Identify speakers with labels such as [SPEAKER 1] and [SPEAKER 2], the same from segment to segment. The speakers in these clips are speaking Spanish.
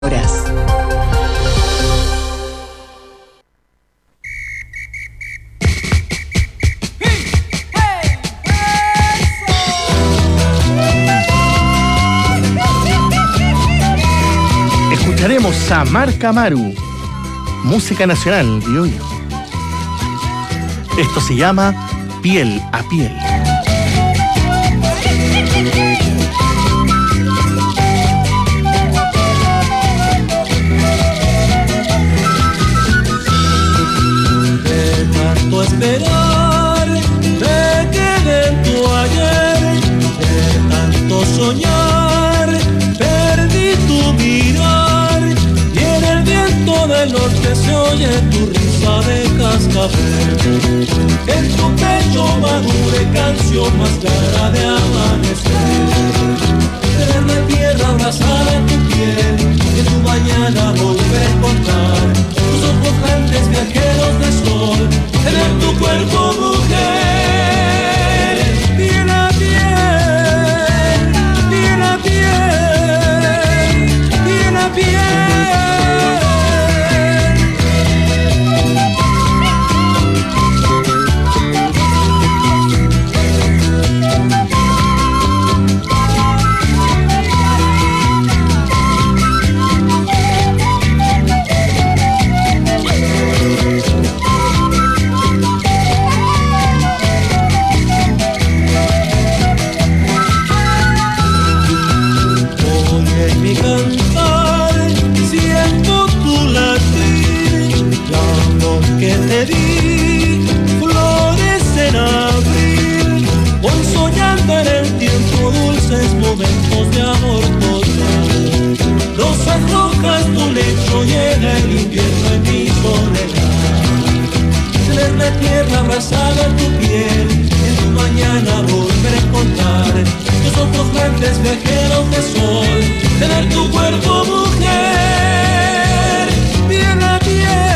[SPEAKER 1] horas.
[SPEAKER 2] Escucharemos a Marc Amaru, música nacional, Biobío. Esto se llama Piel a Piel.
[SPEAKER 3] De tanto esperar, me quedé en tu ayer, de tanto soñar, perdí tu mirar, y en el viento del norte se oye tu risa de cascabel. En tu pecho madure canción más clara de amanecer. Tener la tierra abrazada en tu piel, y en tu mañana volver a encontrar tus ojos grandes viajeros de sol. Tener tu cuerpo mujer, piel a piel, piel a piel, piel a piel. Que te di flores en abril, voy soñando en el tiempo dulces momentos de amor total. Rosas rojas tu lecho llena el invierno en mi soledad. Tener la tierra abrazada en tu piel, en tu mañana volver a encontrar tus ojos grandes viajeros de sol. Tener tu cuerpo mujer, piel a piel.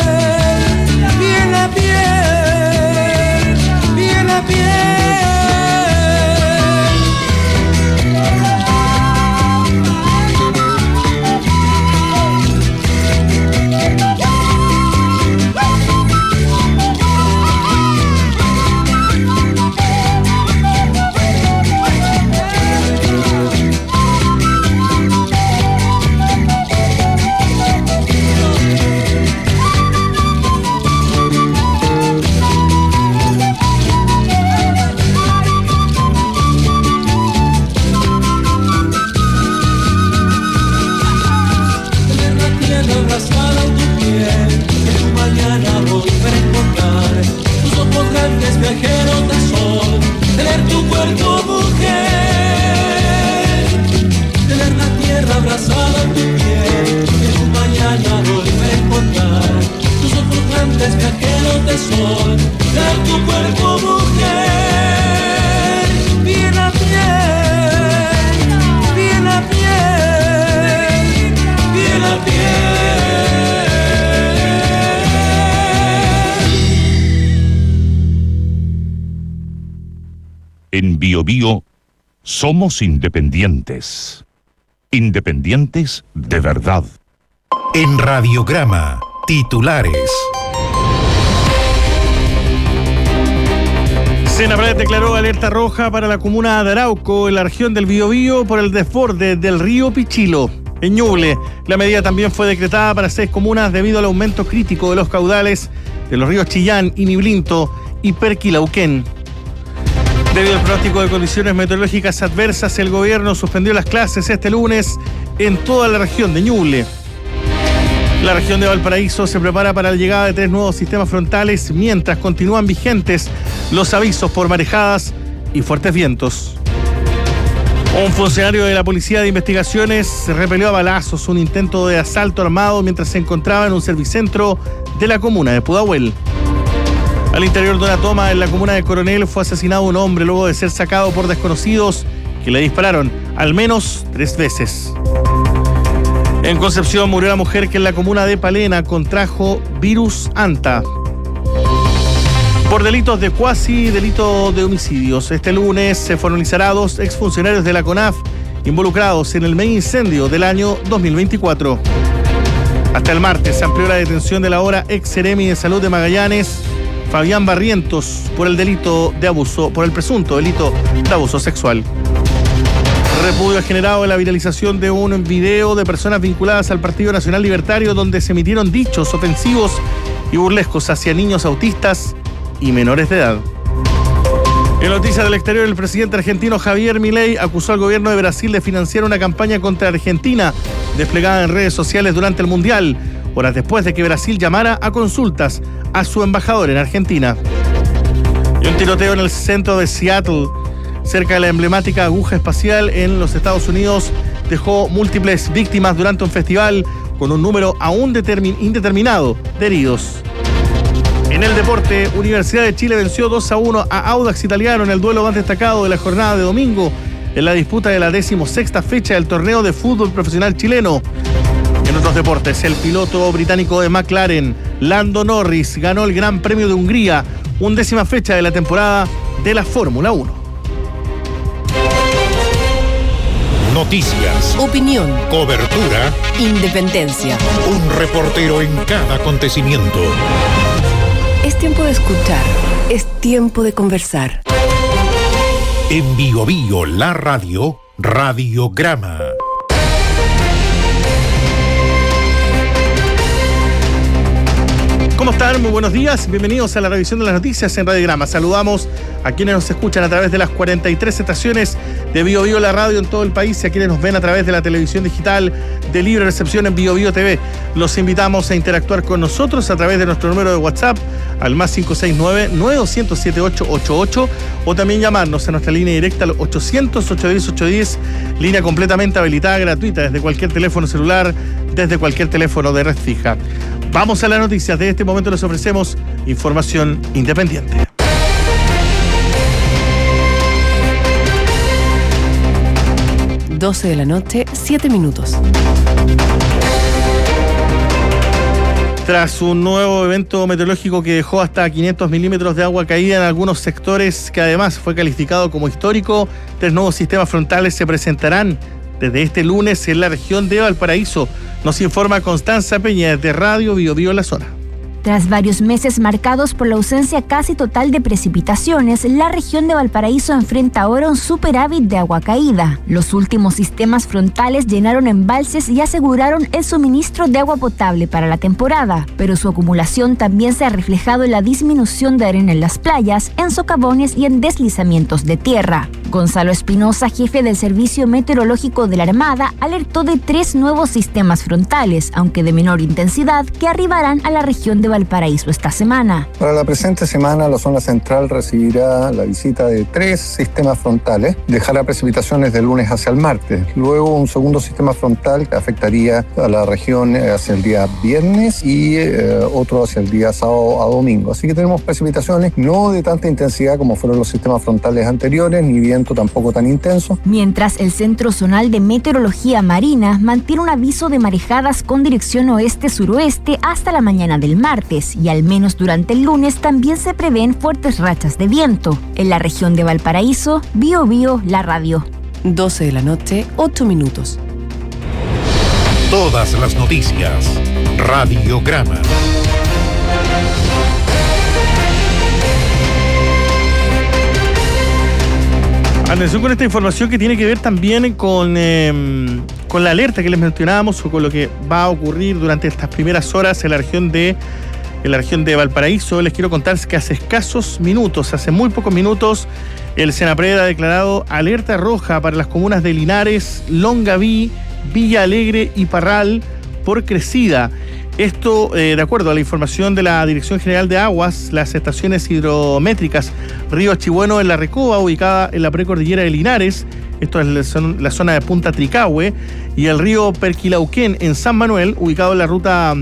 [SPEAKER 3] Viajeros de sol, tener tu cuerpo mujer, tener la tierra abrazada en tu piel, en tu mañana volver a encontrar tus ojos grandes viajeros de sol, tener tu cuerpo mujer, piel a piel, piel a piel, piel a piel.
[SPEAKER 4] En Biobío somos independientes. Independientes de verdad.
[SPEAKER 5] En Radiograma, titulares.
[SPEAKER 2] Senapred declaró alerta roja para la comuna de Arauco, en la región del Biobío, por el desborde del río Pichilo. En Ñuble, la medida también fue decretada para 6 comunas debido al aumento crítico de los caudales de los ríos Chillán, Iniblinto y Perquilauquén. Debido al pronóstico de condiciones meteorológicas adversas, el gobierno suspendió las clases este lunes en toda la región de Ñuble. La región de Valparaíso se prepara para la llegada de 3 nuevos sistemas frontales, mientras continúan vigentes los avisos por marejadas y fuertes vientos. Un funcionario de la Policía de Investigaciones repelió a balazos un intento de asalto armado mientras se encontraba en un servicentro de la comuna de Pudahuel. Al interior de una toma en la comuna de Coronel fue asesinado un hombre luego de ser sacado por desconocidos que le dispararon al menos 3 veces. En Concepción murió la mujer que en la comuna de Palena contrajo virus Anta por delitos de cuasi delito de homicidios. Este lunes se formalizará a 2 exfuncionarios de la CONAF involucrados en el mega incendio del año 2024. Hasta el martes se amplió la detención de la ahora ex seremi de Salud de Magallanes, Fabián Barrientos, por el presunto delito de abuso sexual. Repudio ha generado la viralización de un video de personas vinculadas al Partido Nacional Libertario donde se emitieron dichos ofensivos y burlescos hacia niños autistas y menores de edad. En noticias del exterior, el presidente argentino Javier Milei acusó al gobierno de Brasil de financiar una campaña contra Argentina desplegada en redes sociales durante el Mundial, horas después de que Brasil llamara a consultas a su embajador en Argentina. Y un tiroteo en el centro de Seattle, cerca de la emblemática aguja espacial en los Estados Unidos, dejó múltiples víctimas durante un festival, con un número aún indeterminado de heridos. En el deporte, Universidad de Chile venció 2-1 a Audax Italiano en el duelo más destacado de la jornada de domingo, en la disputa de la 16ª fecha del torneo de fútbol profesional chileno. En otros deportes, el piloto británico de McLaren, Lando Norris, ganó el Gran Premio de Hungría, 11ª fecha de la temporada de la Fórmula 1.
[SPEAKER 5] Noticias,
[SPEAKER 1] Opinión,
[SPEAKER 5] cobertura,
[SPEAKER 1] independencia.
[SPEAKER 5] un reportero en cada acontecimiento.
[SPEAKER 1] Es tiempo de escuchar, es tiempo de conversar.
[SPEAKER 5] En Bio Bio, la radio, Radiograma.
[SPEAKER 2] ¿Cómo están? Muy buenos días. Bienvenidos a la revisión de las noticias en Radiograma. Saludamos a quienes nos escuchan a través de las 43 estaciones de Bio Bio, la radio en todo el país, y a quienes nos ven a través de la televisión digital de libre recepción en Bio Bio TV. Los invitamos a interactuar con nosotros a través de nuestro número de WhatsApp al más 569-900-7888 o también llamarnos a nuestra línea directa al 800-810-810, línea completamente habilitada, gratuita, desde cualquier teléfono celular, desde cualquier teléfono de red fija. Vamos a las noticias. De este momento les ofrecemos información independiente.
[SPEAKER 1] Doce de la noche, 7 minutos.
[SPEAKER 2] Tras un nuevo evento meteorológico que dejó hasta 500 milímetros de agua caída en algunos sectores, que además fue calificado como histórico, 3 nuevos sistemas frontales se presentarán desde este lunes en la región de Valparaíso. Nos informa Constanza Peña desde Radio Bio Bio La Zona.
[SPEAKER 6] Tras varios meses marcados por la ausencia casi total de precipitaciones, la región de Valparaíso enfrenta ahora un superávit de agua caída. Los últimos sistemas frontales llenaron embalses y aseguraron el suministro de agua potable para la temporada, pero su acumulación también se ha reflejado en la disminución de arena en las playas, en socavones y en deslizamientos de tierra. Gonzalo Espinosa, jefe del Servicio Meteorológico de la Armada, alertó de 3 nuevos sistemas frontales, aunque de menor intensidad, que arribarán a la región de Valparaíso esta semana.
[SPEAKER 7] Para la presente semana, la zona central recibirá la visita de 3 sistemas frontales. Dejará precipitaciones de lunes hacia el martes. Luego, un segundo sistema frontal que afectaría a la región hacia el día viernes y otro hacia el día sábado a domingo. Así que tenemos precipitaciones no de tanta intensidad como fueron los sistemas frontales anteriores, ni viento tampoco tan intenso.
[SPEAKER 6] Mientras el Centro Zonal de Meteorología Marina mantiene un aviso de marejadas con dirección oeste-suroeste hasta la mañana del martes, y al menos durante el lunes también se prevén fuertes rachas de viento. En la región de Valparaíso, Bio Bio, la radio.
[SPEAKER 1] 12 de la noche, 8 minutos.
[SPEAKER 5] Todas las noticias, Radiograma.
[SPEAKER 2] Atención con esta información que tiene que ver también con la alerta que les mencionábamos, o con lo que va a ocurrir durante estas primeras horas en la región de Valparaíso. Les quiero contar que hace muy pocos minutos, el Senapred ha declarado alerta roja para las comunas de Linares, Longaví, Villa Alegre y Parral por crecida. Esto, de acuerdo a la información de la Dirección General de Aguas, las estaciones hidrométricas Río Chibueno en la Recoba, ubicada en la precordillera de Linares, esto es la zona de Punta Tricahue, y el río Perquilauquén en San Manuel, ubicado en la ruta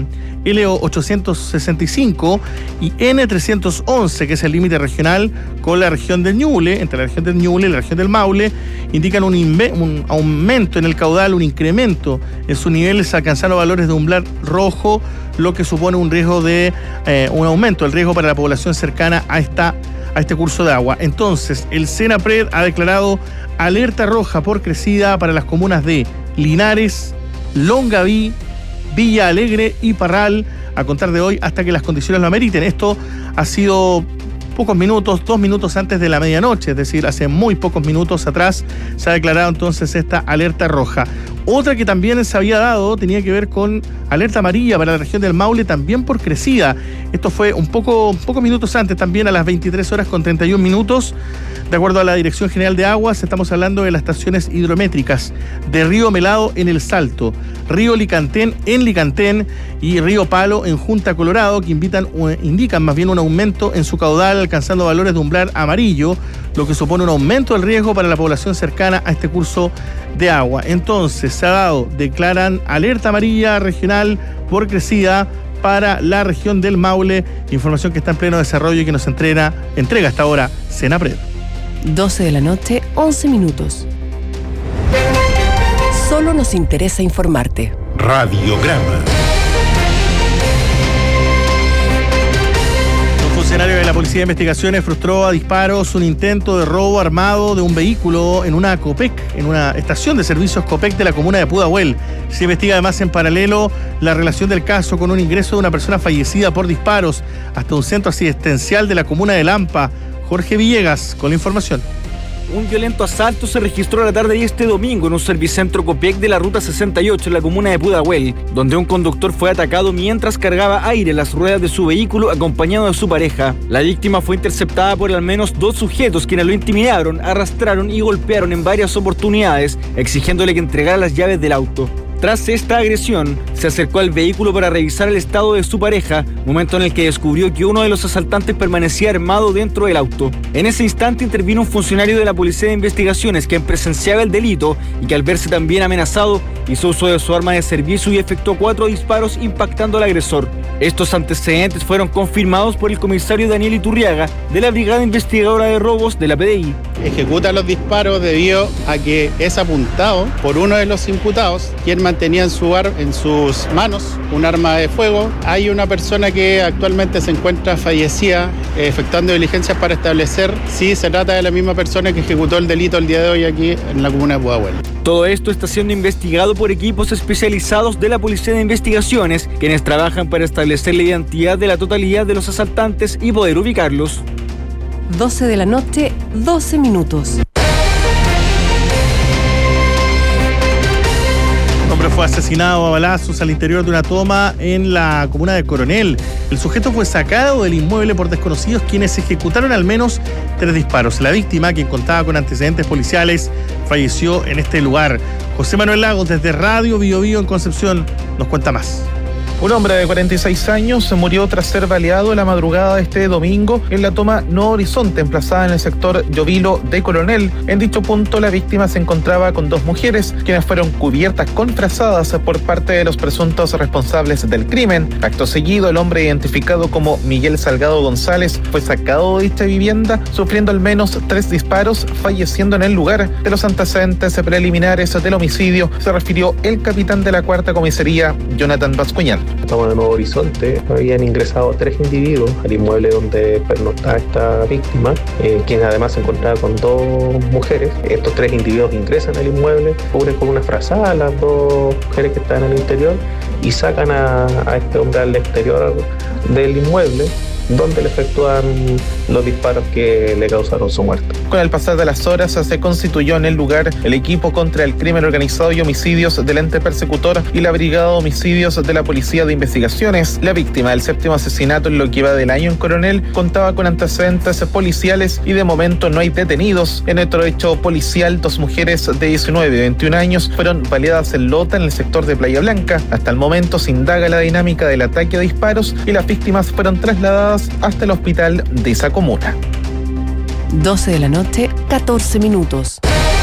[SPEAKER 2] L865 y N311, que es el límite regional con la región del Ñuble, entre la región del Ñuble y la región del Maule, indican un aumento en el caudal, un incremento en sus niveles, alcanzando valores de umbral rojo, lo que supone un aumento del riesgo para la población cercana a esta a este curso de agua. Entonces, el Senapred ha declarado alerta roja por crecida para las comunas de Linares, Longaví, Villa Alegre y Parral, a contar de hoy hasta que las condiciones lo ameriten. Esto ha sido pocos minutos, 2 minutos antes de la medianoche, es decir, hace muy pocos minutos atrás se ha declarado entonces esta alerta roja. Otra que también se había dado tenía que ver con alerta amarilla para la región del Maule, también por crecida. Esto fue pocos minutos antes, también a las 23:31. De acuerdo a la Dirección General de Aguas, estamos hablando de las estaciones hidrométricas de Río Melado en El Salto, Río Licantén en Licantén y Río Palo en Junta Colorado, que indican más bien un aumento en su caudal, alcanzando valores de umbral amarillo, lo que supone un aumento del riesgo para la población cercana a este curso de agua. Entonces, se ha dado, declaran alerta amarilla regional por crecida para la región del Maule, información que está en pleno desarrollo y que nos entrega hasta ahora Senapred.
[SPEAKER 1] 12 de la noche, 11 minutos. Solo nos interesa informarte.
[SPEAKER 5] Radiograma.
[SPEAKER 2] Un funcionario de la Policía de Investigaciones frustró a disparos un intento de robo armado de un vehículo en una COPEC, en una estación de servicios COPEC de la comuna de Pudahuel. Se investiga además en paralelo la relación del caso con un ingreso de una persona fallecida por disparos hasta un centro asistencial de la comuna de Lampa. Jorge Villegas con la información.
[SPEAKER 8] Un violento asalto se registró la tarde de este domingo en un servicentro COPEC de la ruta 68 en la comuna de Pudahuel, donde un conductor fue atacado mientras cargaba aire en las ruedas de su vehículo acompañado de su pareja. La víctima fue interceptada por al menos 2 sujetos quienes lo intimidaron, arrastraron y golpearon en varias oportunidades, exigiéndole que entregara las llaves del auto. Tras esta agresión, se acercó al vehículo para revisar el estado de su pareja, momento en el que descubrió que uno de los asaltantes permanecía armado dentro del auto. En ese instante intervino un funcionario de la Policía de Investigaciones quien presenciaba el delito y que al verse también amenazado, hizo uso de su arma de servicio y efectuó 4 disparos impactando al agresor. Estos antecedentes fueron confirmados por el comisario Daniel Iturriaga de la Brigada Investigadora de Robos de la PDI.
[SPEAKER 9] Ejecuta los disparos debido a que es apuntado por uno de los imputados, quien mantenía en sus manos un arma de fuego. Hay una persona que actualmente se encuentra fallecida, efectuando diligencias para establecer si se trata de la misma persona que ejecutó el delito el día de hoy aquí en la comuna de Pudahuel.
[SPEAKER 8] Todo esto está siendo investigado por equipos especializados de la Policía de Investigaciones, quienes trabajan para establecer la identidad de la totalidad de los asaltantes y poder ubicarlos.
[SPEAKER 1] 12 de la noche, 12 minutos.
[SPEAKER 2] Un hombre fue asesinado a balazos al interior de una toma en la comuna de Coronel. El sujeto fue sacado del inmueble por desconocidos quienes ejecutaron al menos 3 disparos. La víctima, quien contaba con antecedentes policiales, falleció en este lugar. José Manuel Lagos, desde Radio Bio Bio en Concepción, nos cuenta más.
[SPEAKER 10] Un hombre de 46 años murió tras ser baleado en la madrugada de este domingo en la toma Nuevo Horizonte, emplazada en el sector Llovilo de Coronel. En dicho punto, la víctima se encontraba con 2 mujeres, quienes fueron cubiertas con frazadas por parte de los presuntos responsables del crimen. Acto seguido, el hombre identificado como Miguel Salgado González fue sacado de dicha vivienda, sufriendo al menos 3 disparos, falleciendo en el lugar. De los antecedentes preliminares del homicidio se refirió el capitán de la 4ª comisaría, Jonathan Bascuñán.
[SPEAKER 11] Estamos en Nuevo Horizonte, habían ingresado 3 individuos al inmueble donde pernoctaba esta víctima, quien además se encontraba con 2 mujeres. Estos 3 individuos ingresan al inmueble, cubren con una frazada a las 2 mujeres que están en el interior y sacan a este hombre al exterior del inmueble, donde le efectúan los disparos que le causaron su muerte.
[SPEAKER 10] Con el pasar de las horas se constituyó en el lugar el equipo contra el crimen organizado y homicidios del ente persecutor y la brigada de homicidios de la Policía de Investigaciones. La víctima del 7º asesinato en lo que iba del año en Coronel contaba con antecedentes policiales y de momento no hay detenidos. En otro hecho policial, 2 mujeres de 19 y 21 años fueron baleadas en Lota, en el sector de Playa Blanca. Hasta el momento se indaga la dinámica del ataque a disparos y las víctimas fueron trasladadas hasta el hospital de esa comuna.
[SPEAKER 1] 12 de la noche, 14 minutos.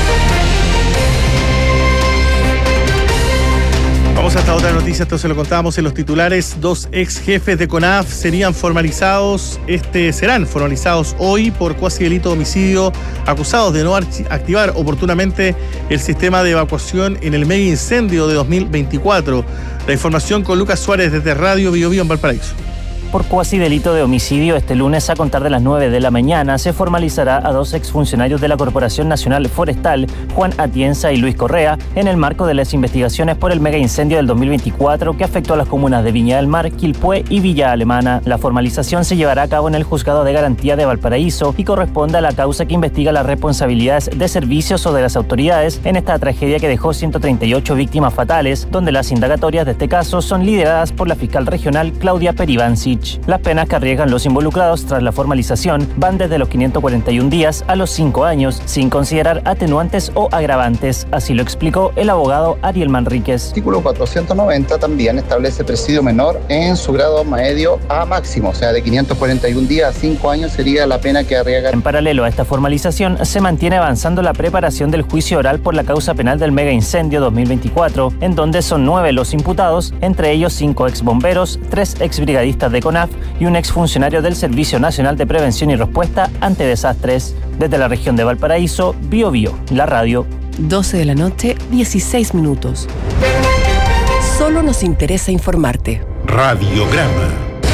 [SPEAKER 2] Vamos hasta otra noticia, esto se lo contábamos en los titulares. 2 ex jefes de CONAF serán formalizados hoy por cuasi delito de homicidio, acusados de no activar oportunamente el sistema de evacuación en el mega incendio de 2024. La información con Lucas Suárez desde Radio Bio Bio en Valparaíso.
[SPEAKER 12] Por cuasi delito de homicidio, este lunes a contar de las 9 de la mañana se formalizará a 2 exfuncionarios de la Corporación Nacional Forestal, Juan Atienza y Luis Correa, en el marco de las investigaciones por el mega incendio del 2024 que afectó a las comunas de Viña del Mar, Quilpué y Villa Alemana. La formalización se llevará a cabo en el Juzgado de Garantía de Valparaíso y corresponde a la causa que investiga las responsabilidades de servicios o de las autoridades en esta tragedia que dejó 138 víctimas fatales, donde las indagatorias de este caso son lideradas por la fiscal regional Claudia Peribancic. Las penas que arriesgan los involucrados tras la formalización van desde los 541 días a los 5 años, sin considerar atenuantes o agravantes. Así lo explicó el abogado Ariel Manríquez.
[SPEAKER 13] El artículo 490 también establece presidio menor en su grado medio a máximo, o sea, de 541 días a 5 años sería la pena que arriesga.
[SPEAKER 12] En paralelo a esta formalización, se mantiene avanzando la preparación del juicio oral por la causa penal del mega incendio 2024, en donde son 9 los imputados, entre ellos 5 exbomberos, 3 exbrigadistas de CONAF y un exfuncionario del Servicio Nacional de Prevención y Respuesta ante Desastres. Desde la región de Valparaíso, Biobío, la radio.
[SPEAKER 1] 12 de la noche, 16 minutos. Solo nos interesa informarte.
[SPEAKER 5] Radiograma.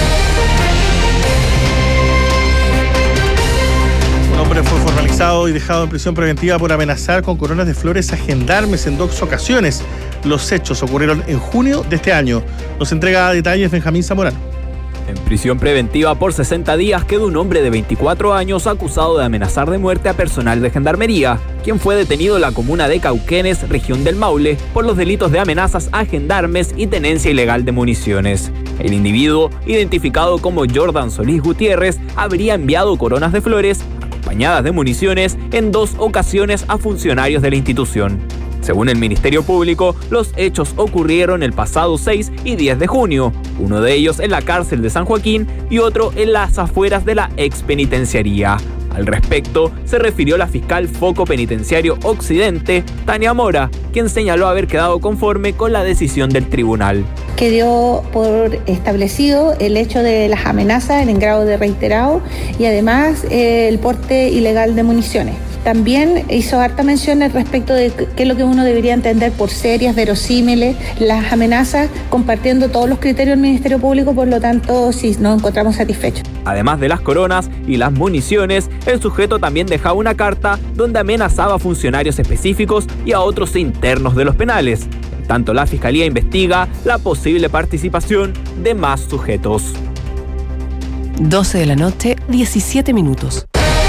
[SPEAKER 2] Un hombre fue formalizado y dejado en prisión preventiva por amenazar con coronas de flores a gendarmes en 2 ocasiones. Los hechos ocurrieron en junio de este año. Nos entrega detalles Benjamín Zamorano.
[SPEAKER 14] En prisión preventiva por 60 días quedó un hombre de 24 años acusado de amenazar de muerte a personal de gendarmería, quien fue detenido en la comuna de Cauquenes, región del Maule, por los delitos de amenazas a gendarmes y tenencia ilegal de municiones. El individuo, identificado como Jordan Solís Gutiérrez, habría enviado coronas de flores, acompañadas de municiones, en 2 ocasiones a funcionarios de la institución. Según el Ministerio Público, los hechos ocurrieron el pasado 6 y 10 de junio, uno de ellos en la cárcel de San Joaquín y otro en las afueras de la expenitenciaría. Al respecto, se refirió la fiscal Foco Penitenciario Occidente, Tania Mora, quien señaló haber quedado conforme con la decisión del tribunal.
[SPEAKER 15] Quedó por establecido el hecho de las amenazas en grado de reiterado y además el porte ilegal de municiones. También hizo harta mención respecto de qué es lo que uno debería entender por serias, verosímiles, las amenazas, compartiendo todos los criterios del Ministerio Público, por lo tanto, sí, nos encontramos satisfechos.
[SPEAKER 14] Además de las coronas y las municiones, el sujeto también dejaba una carta donde amenazaba a funcionarios específicos y a otros internos de los penales. En tanto, la Fiscalía investiga la posible participación de más sujetos.
[SPEAKER 1] 12 de la noche, 17 minutos.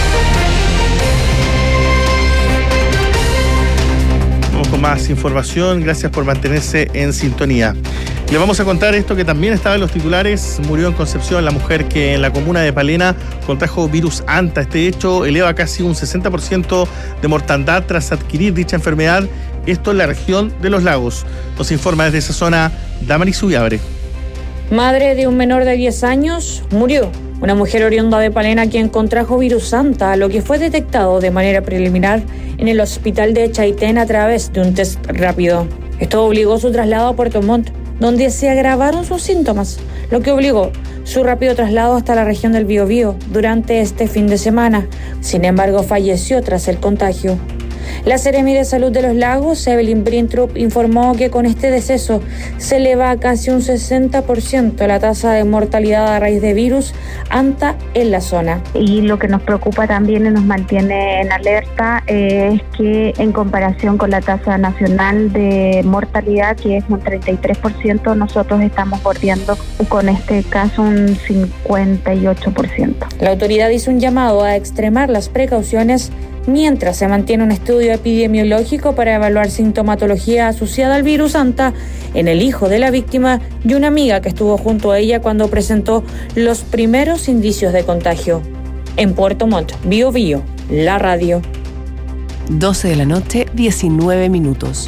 [SPEAKER 2] Con más información, gracias por mantenerse en sintonía. Le vamos a contar esto que también estaba en los titulares. Murió en Concepción la mujer que en la comuna de Palena contrajo virus anta. Este hecho eleva casi un 60% de mortandad tras adquirir dicha enfermedad, esto en la región de Los Lagos. Nos informa desde esa zona Damaris Ullabre.
[SPEAKER 16] Madre de un menor de 10 años murió. Una mujer oriunda de Palena quien contrajo virus anta, lo que fue detectado de manera preliminar en el hospital de Chaitén a través de un test rápido. Esto obligó su traslado a Puerto Montt, donde se agravaron sus síntomas, lo que obligó su rápido traslado hasta la región del Biobío durante este fin de semana. Sin embargo, falleció tras el contagio. La Seremi de Salud de Los Lagos, Evelyn Brintrup, informó que con este deceso se eleva a casi un 60% la tasa de mortalidad a raíz de virus anta en la zona.
[SPEAKER 17] Y lo que nos preocupa también y nos mantiene en alerta es que en comparación con la tasa nacional de mortalidad, que es un 33%, nosotros estamos bordeando con este caso un 58%.
[SPEAKER 16] La autoridad hizo un llamado a extremar las precauciones mientras se mantiene un estudio epidemiológico para evaluar sintomatología asociada al virus anta en el hijo de la víctima y una amiga que estuvo junto a ella cuando presentó los primeros indicios de contagio. En Puerto Montt, Biobío, la radio.
[SPEAKER 1] 12 de la noche, 19 minutos.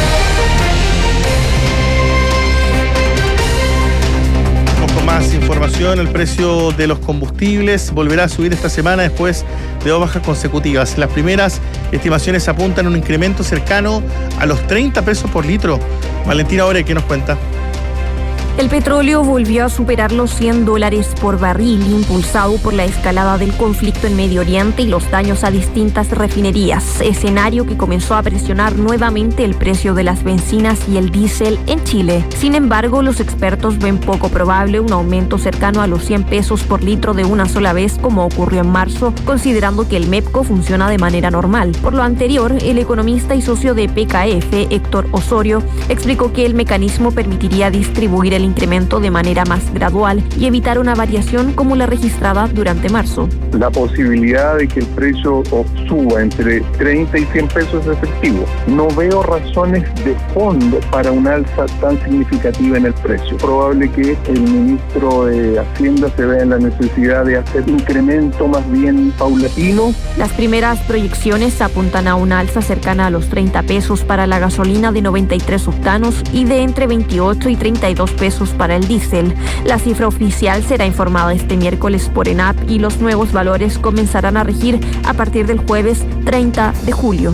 [SPEAKER 2] Más información, el precio de los combustibles volverá a subir esta semana después de 2 bajas consecutivas. Las primeras estimaciones apuntan a un incremento cercano a los 30 pesos por litro. Valentina Ore, ¿qué nos cuenta?
[SPEAKER 18] El petróleo volvió a superar los $100 por barril, impulsado por la escalada del conflicto en Medio Oriente y los daños a distintas refinerías, escenario que comenzó a presionar nuevamente el precio de las bencinas y el diésel en Chile. Sin embargo, los expertos ven poco probable un aumento cercano a los 100 pesos por litro de una sola vez, como ocurrió en marzo, considerando que el MEPCO funciona de manera normal. Por lo anterior, el economista y socio de PKF, Héctor Osorio, explicó que el mecanismo permitiría distribuir el incremento de manera más gradual y evitar una variación como la registrada durante marzo.
[SPEAKER 19] La posibilidad de que el precio suba entre 30 y 100 pesos es efectivo. No veo razones de fondo para una alza tan significativa en el precio. Probable que el ministro de Hacienda se vea en la necesidad de hacer incremento más bien paulatino.
[SPEAKER 18] Las primeras proyecciones apuntan a una alza cercana a los 30 pesos para la gasolina de 93 octanos y de entre 28 y 32 pesos para el diésel. La cifra oficial será informada este miércoles por ENAP y los nuevos valores comenzarán a regir a partir del jueves 30 de julio.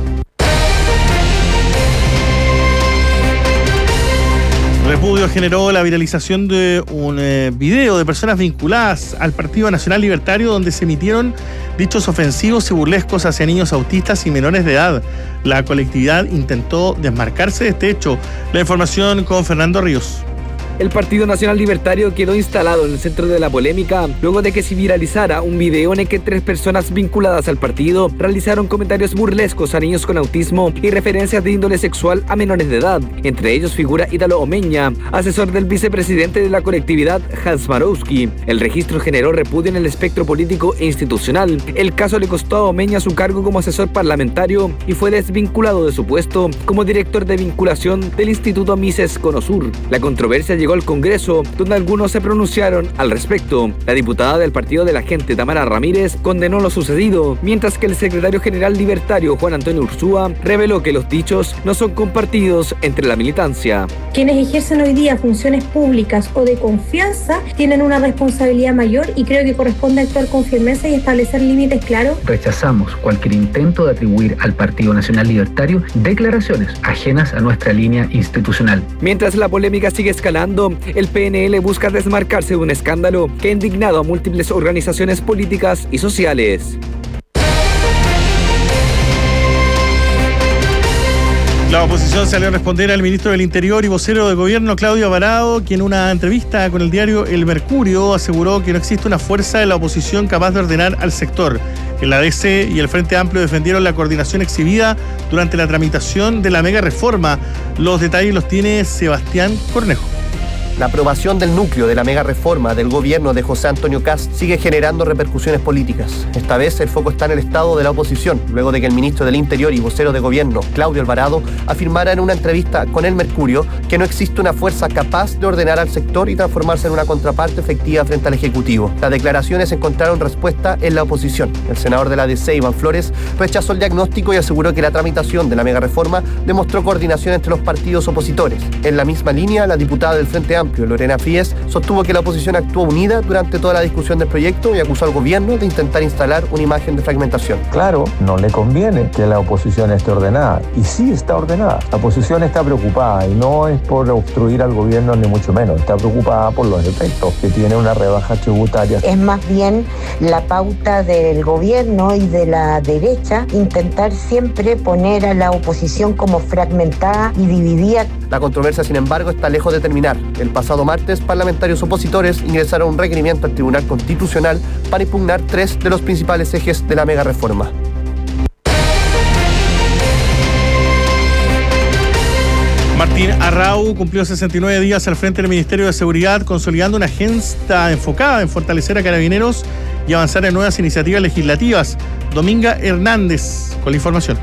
[SPEAKER 2] Repudio generó la viralización de un video de personas vinculadas al Partido Nacional Libertario donde se emitieron dichos ofensivos y burlescos hacia niños autistas y menores de edad. La colectividad intentó desmarcarse de este hecho. La información con Fernando Ríos.
[SPEAKER 8] El Partido Nacional Libertario quedó instalado en el centro de la polémica luego de que se viralizara un video en el que 3 personas vinculadas al partido realizaron comentarios burlescos a niños con autismo y referencias de índole sexual a menores de edad. Entre ellos figura Ítalo Omeña, asesor del vicepresidente de la colectividad, Hans Marowski. El registro generó repudio en el espectro político e institucional. El caso le costó a Omeña su cargo como asesor parlamentario y fue desvinculado de su puesto como director de vinculación del Instituto Mises Conosur. La controversia llegó al Congreso, donde algunos se pronunciaron al respecto. La diputada del Partido de la Gente, Tamara Ramírez, condenó lo sucedido, mientras que el secretario general libertario, Juan Antonio Ursúa, reveló que los dichos no son compartidos entre la militancia.
[SPEAKER 20] Quienes ejercen hoy día funciones públicas o de confianza tienen una responsabilidad mayor y creo que corresponde actuar con firmeza y establecer límites claros.
[SPEAKER 21] Rechazamos cualquier intento de atribuir al Partido Nacional Libertario declaraciones ajenas a nuestra línea institucional.
[SPEAKER 8] Mientras la polémica sigue escalando, el PNL busca desmarcarse de un escándalo que ha indignado a múltiples organizaciones políticas y sociales.
[SPEAKER 2] La oposición salió a responder al ministro del Interior y vocero del gobierno, Claudio Alvarado, quien en una entrevista con el diario El Mercurio aseguró que no existe una fuerza de la oposición capaz de ordenar al sector. El ADC y el Frente Amplio defendieron la coordinación exhibida durante la tramitación de la mega reforma. Los detalles los tiene Sebastián Cornejo.
[SPEAKER 22] La aprobación del núcleo de la mega reforma del gobierno de José Antonio Kast sigue generando repercusiones políticas. Esta vez el foco está en el estado de la oposición, luego de que el ministro del Interior y vocero de gobierno, Claudio Alvarado, afirmara en una entrevista con El Mercurio que no existe una fuerza capaz de ordenar al sector y transformarse en una contraparte efectiva frente al Ejecutivo. Las declaraciones encontraron respuesta en la oposición. El senador de la ADC, Iván Flores, rechazó el diagnóstico y aseguró que la tramitación de la mega reforma demostró coordinación entre los partidos opositores. En la misma línea, la diputada del Frente Amplio, Lorena Fíes, sostuvo que la oposición actuó unida durante toda la discusión del proyecto y acusó al gobierno de intentar instalar una imagen de fragmentación.
[SPEAKER 23] Claro, no le conviene que la oposición esté ordenada, y sí está ordenada. La oposición está preocupada y no es por obstruir al gobierno ni mucho menos, está preocupada por los efectos que tiene una rebaja tributaria.
[SPEAKER 24] Es más bien la pauta del gobierno y de la derecha intentar siempre poner a la oposición como fragmentada y dividida.
[SPEAKER 22] La controversia, sin embargo, está lejos de terminar. El pasado martes, parlamentarios opositores ingresaron un requerimiento al Tribunal Constitucional para impugnar 3 de los principales ejes de la mega reforma.
[SPEAKER 2] Martín Arrau cumplió 69 días al frente del Ministerio de Seguridad, consolidando una agenda enfocada en fortalecer a Carabineros y avanzar en nuevas iniciativas legislativas. Dominga Hernández con la información.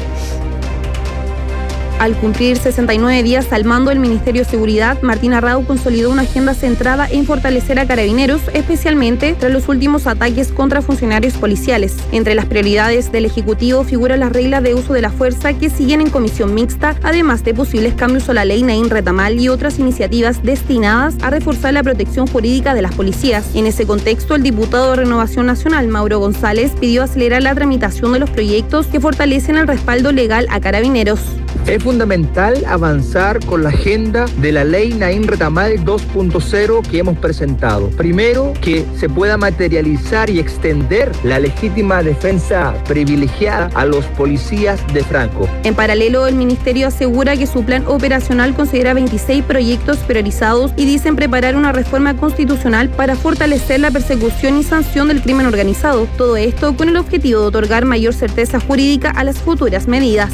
[SPEAKER 25] Al cumplir 69 días al mando del Ministerio de Seguridad, Martín Arrau consolidó una agenda centrada en fortalecer a Carabineros, especialmente tras los últimos ataques contra funcionarios policiales. Entre las prioridades del Ejecutivo figuran las reglas de uso de la fuerza que siguen en comisión mixta, además de posibles cambios a la ley Naín Retamal y otras iniciativas destinadas a reforzar la protección jurídica de las policías. En ese contexto, el diputado de Renovación Nacional, Mauro González, pidió acelerar la tramitación de los proyectos que fortalecen el respaldo legal a Carabineros.
[SPEAKER 3] Es fundamental avanzar con la agenda de la ley Naim Retamal 2.0 que hemos presentado. Primero, que se pueda materializar y extender la legítima defensa privilegiada a los policías de Franco.
[SPEAKER 25] En paralelo, el ministerio asegura que su plan operacional considera 26 proyectos priorizados y dicen preparar una reforma constitucional para fortalecer la persecución y sanción del crimen organizado. Todo esto con el objetivo de otorgar mayor certeza jurídica a las futuras medidas.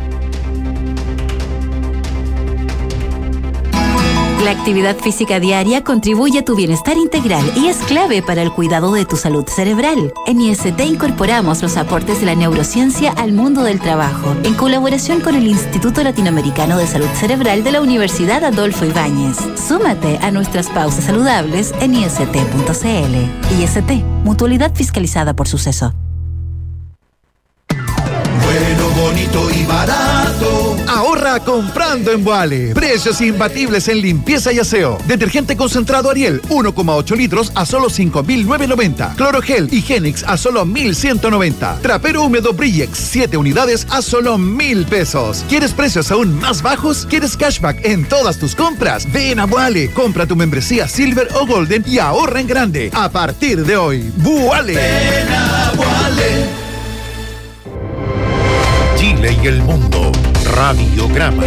[SPEAKER 4] La actividad física diaria contribuye a tu bienestar integral y es clave para el cuidado de tu salud cerebral. En IST incorporamos los aportes de la neurociencia al mundo del trabajo, en colaboración con el Instituto Latinoamericano de Salud Cerebral de la Universidad Adolfo Ibáñez. Súmate a nuestras pausas saludables en ist.cl. IST, mutualidad fiscalizada por Suceso.
[SPEAKER 6] Bueno, bonito y barato. Ahorra comprando en Vuale. Precios imbatibles en limpieza y aseo. Detergente concentrado Ariel, 1,8 litros a solo 5.990. Clorogel y Genix a solo 1.190. Trapero húmedo Brillex, 7 unidades a solo 1.000 pesos. ¿Quieres precios aún más bajos? ¿Quieres cashback en todas tus compras? Ven a Vuale. Compra tu membresía Silver o Golden y ahorra en grande. A partir de hoy, Vuale.
[SPEAKER 5] Ven a Vuale. Chile y el mundo. Radiograma.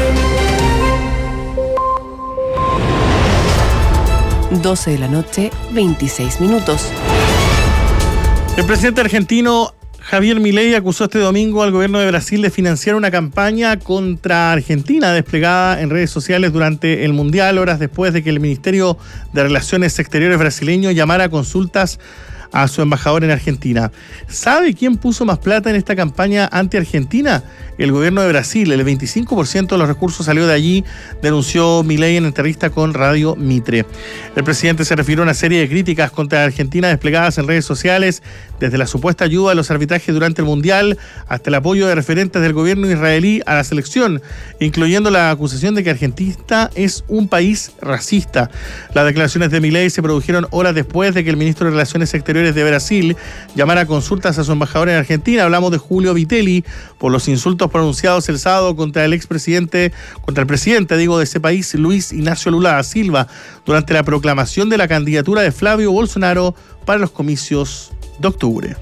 [SPEAKER 1] 12 de la noche, 26 minutos.
[SPEAKER 2] El presidente argentino Javier Milei acusó este domingo al gobierno de Brasil de financiar una campaña contra Argentina desplegada en redes sociales durante el Mundial, horas después de que el Ministerio de Relaciones Exteriores brasileño llamara a consultas a su embajador en Argentina. ¿Sabe quién puso más plata en esta campaña anti-Argentina? El gobierno de Brasil. El 25% de los recursos salió de allí, denunció Milei en entrevista con Radio Mitre. El presidente se refirió a una serie de críticas contra Argentina desplegadas en redes sociales, desde la supuesta ayuda a los arbitrajes durante el Mundial hasta el apoyo de referentes del gobierno israelí a la selección, incluyendo la acusación de que Argentina es un país racista. Las declaraciones de Milei se produjeron horas después de que el ministro de Relaciones Exteriores de Brasil llamara a consultas a su embajador en Argentina. Hablamos de Julio Vitelli por los insultos pronunciados el sábado contra el presidente de ese país, Luis Ignacio Lula da Silva, durante la proclamación de la candidatura de Flavio Bolsonaro para los comicios de octubre.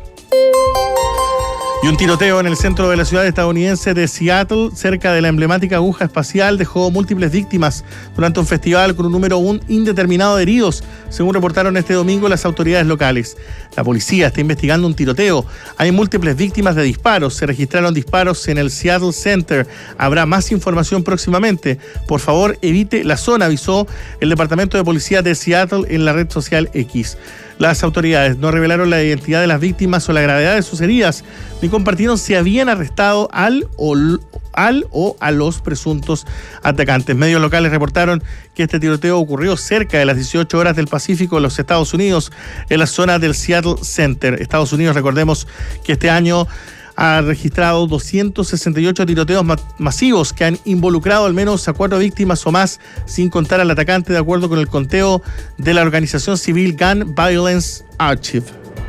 [SPEAKER 2] Y un tiroteo en el centro de la ciudad estadounidense de Seattle, cerca de la emblemática aguja espacial, dejó múltiples víctimas durante un festival con un número aún indeterminado de heridos, según reportaron este domingo las autoridades locales. La policía está investigando un tiroteo. Hay múltiples víctimas de disparos. Se registraron disparos en el Seattle Center. Habrá más información próximamente. Por favor, evite la zona, avisó el Departamento de Policía de Seattle en la red social X. Las autoridades no revelaron la identidad de las víctimas o la gravedad de sus heridas, ni compartieron si habían arrestado al o a los presuntos atacantes. Medios locales reportaron que este tiroteo ocurrió cerca de las 18 horas del Pacífico de los Estados Unidos, en la zona del Seattle Center. Estados Unidos, recordemos que este año ha registrado 268 tiroteos masivos que han involucrado al menos a 4 víctimas o más, sin contar al atacante, de acuerdo con el conteo de la organización civil Gun Violence Archive.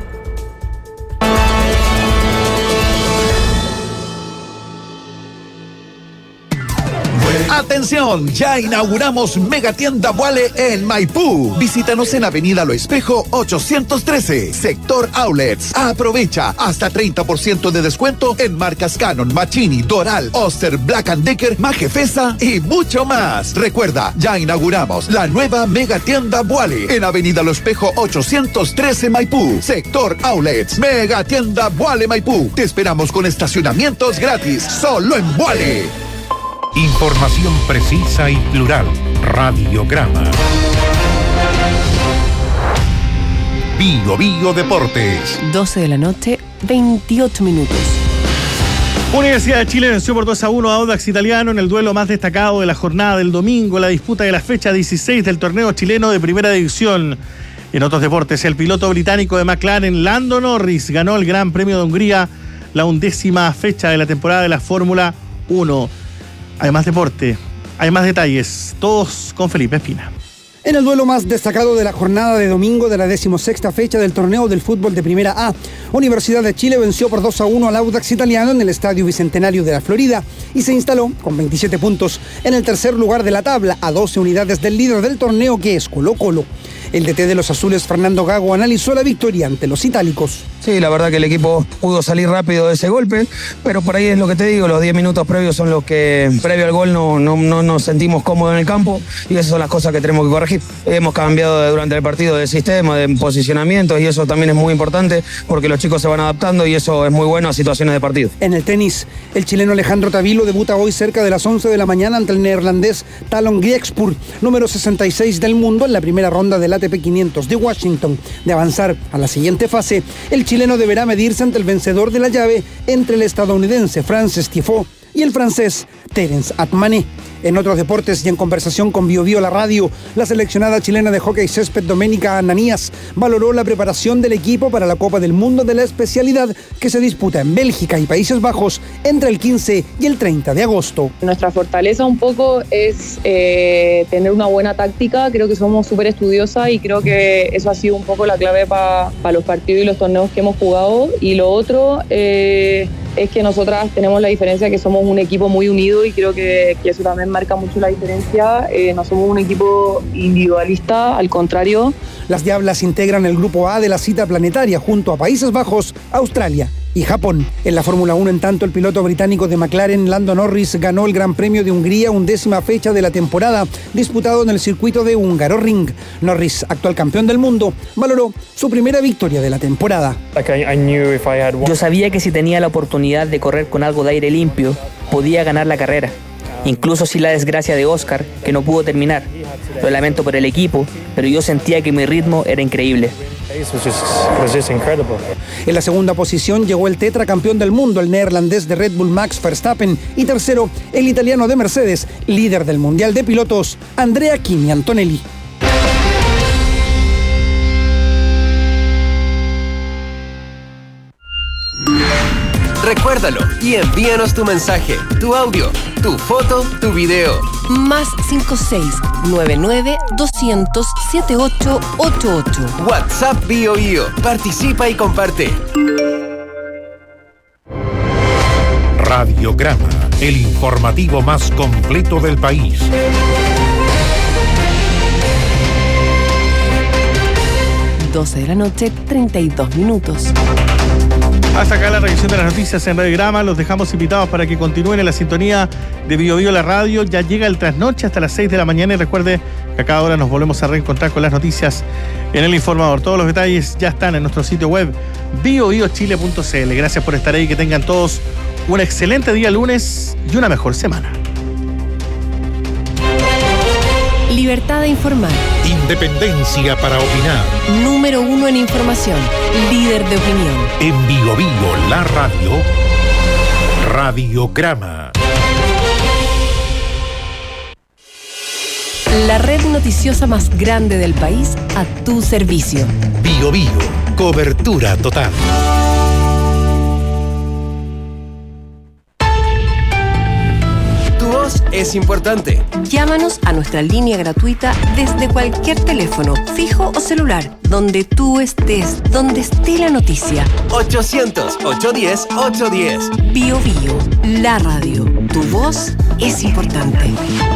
[SPEAKER 6] Atención, ya inauguramos Megatienda Vuale en Maipú. Visítanos en Avenida Lo Espejo 813, sector Outlets. Aprovecha hasta 30% de descuento en marcas Canon, Machini, Doral, Oster, Black & Decker, Majefesa y mucho más. Recuerda, ya inauguramos la nueva Megatienda Vuale en Avenida Lo Espejo 813 Maipú, sector Outlets. Megatienda Vuale Maipú. Te esperamos con estacionamientos gratis, solo en Vuale.
[SPEAKER 5] Información precisa y plural. Radiograma. Bio Deportes.
[SPEAKER 1] 12 de la noche, 28 minutos.
[SPEAKER 2] Universidad de Chile venció por 2-1 a Audax Italiano en el duelo más destacado de la jornada del domingo, la disputa de la fecha 16 del torneo chileno de primera división. En otros deportes, el piloto británico de McLaren, Lando Norris, ganó el Gran Premio de Hungría, la 11ª fecha de la temporada de la Fórmula 1. Hay más deporte, hay más detalles, todos con Felipe Espina.
[SPEAKER 7] En el duelo más destacado de la jornada de domingo de la 16ª fecha del torneo del fútbol de Primera A, Universidad de Chile venció por 2-1 al Audax Italiano en el Estadio Bicentenario de la Florida y se instaló con 27 puntos en el tercer lugar de la tabla, a 12 unidades del líder del torneo, que es Colo-Colo. El DT de los azules, Fernando Gago, analizó la victoria ante los itálicos.
[SPEAKER 9] Sí, la verdad que el equipo pudo salir rápido de ese golpe, pero por ahí es lo que te digo, los 10 minutos previos son los que, previo al gol, no nos sentimos cómodos en el campo, y esas son las cosas que tenemos que corregir. Hemos cambiado durante el partido de sistema, de posicionamiento, y eso también es muy importante porque los chicos se van adaptando y eso es muy bueno a situaciones de partido.
[SPEAKER 7] En el tenis, el chileno Alejandro Tavilo debuta hoy cerca de las 11 de la mañana ante el neerlandés Talon Griekspur, número 66 del mundo, en la primera ronda del ATP 500 de Washington. De avanzar a la siguiente fase, el chileno deberá medirse ante el vencedor de la llave entre el estadounidense Frances Tiafoe y el francés Terence Atmané. En otros deportes y en conversación con Bio Bio la radio, la seleccionada chilena de hockey césped Doménica Ananías valoró la preparación del equipo para la Copa del Mundo de la especialidad que se disputa en Bélgica y Países Bajos entre el 15 y el 30 de agosto.
[SPEAKER 10] Nuestra fortaleza un poco es tener una buena táctica. Creo que somos súper estudiosas y creo que eso ha sido un poco la clave para los partidos y los torneos que hemos jugado. Y lo otro es que nosotras tenemos la diferencia que somos un equipo muy unido y creo que eso también marca mucho la diferencia. No somos un equipo individualista, al contrario.
[SPEAKER 7] Las Diablas integran el grupo A de la cita planetaria junto a Países Bajos, Australia y Japón. En la Fórmula 1, en tanto, el piloto británico de McLaren, Lando Norris, ganó el Gran Premio de Hungría, 11ª fecha de la temporada, disputado en el circuito de Hungaroring. Norris, actual campeón del mundo, valoró su primera victoria de la temporada.
[SPEAKER 11] Yo sabía que si tenía la oportunidad de correr con algo de aire limpio, podía ganar la carrera. Incluso sin la desgracia de Oscar, que no pudo terminar. Lo lamento por el equipo, pero yo sentía que mi ritmo era increíble.
[SPEAKER 7] En la segunda posición llegó el tetracampeón del mundo, el neerlandés de Red Bull Max Verstappen, y tercero, el italiano de Mercedes, líder del Mundial de Pilotos, Andrea Kimi Antonelli.
[SPEAKER 13] Recuérdalo y envíanos tu mensaje, tu audio, tu foto, tu video.
[SPEAKER 1] Más 56-99-200-7888.
[SPEAKER 13] WhatsApp Bio Bio. Participa y comparte.
[SPEAKER 5] Radiograma, el informativo más completo del país.
[SPEAKER 1] De la noche, 32 minutos.
[SPEAKER 2] Hasta acá la revisión de las noticias en Radiograma. Los dejamos invitados para que continúen en la sintonía de Bio Bio la radio. Ya llega el trasnoche hasta las 6 de la mañana y recuerde que a cada hora nos volvemos a reencontrar con las noticias en El Informador. Todos los detalles ya están en nuestro sitio web biobiochile.cl. Gracias por estar ahí, que tengan todos un excelente día lunes y una mejor semana.
[SPEAKER 1] Libertad de informar.
[SPEAKER 5] Independencia para opinar.
[SPEAKER 1] Número 1 en información. Líder de opinión.
[SPEAKER 5] En Bio Bio la radio. Radiograma.
[SPEAKER 1] La red noticiosa más grande del país a tu servicio.
[SPEAKER 5] Bio Bio. Cobertura total.
[SPEAKER 13] Es importante.
[SPEAKER 1] Llámanos a nuestra línea gratuita desde cualquier teléfono, fijo o celular, donde tú estés, donde esté la noticia.
[SPEAKER 13] 800-810-810.
[SPEAKER 1] Bio Bio, la radio. Tu voz es importante.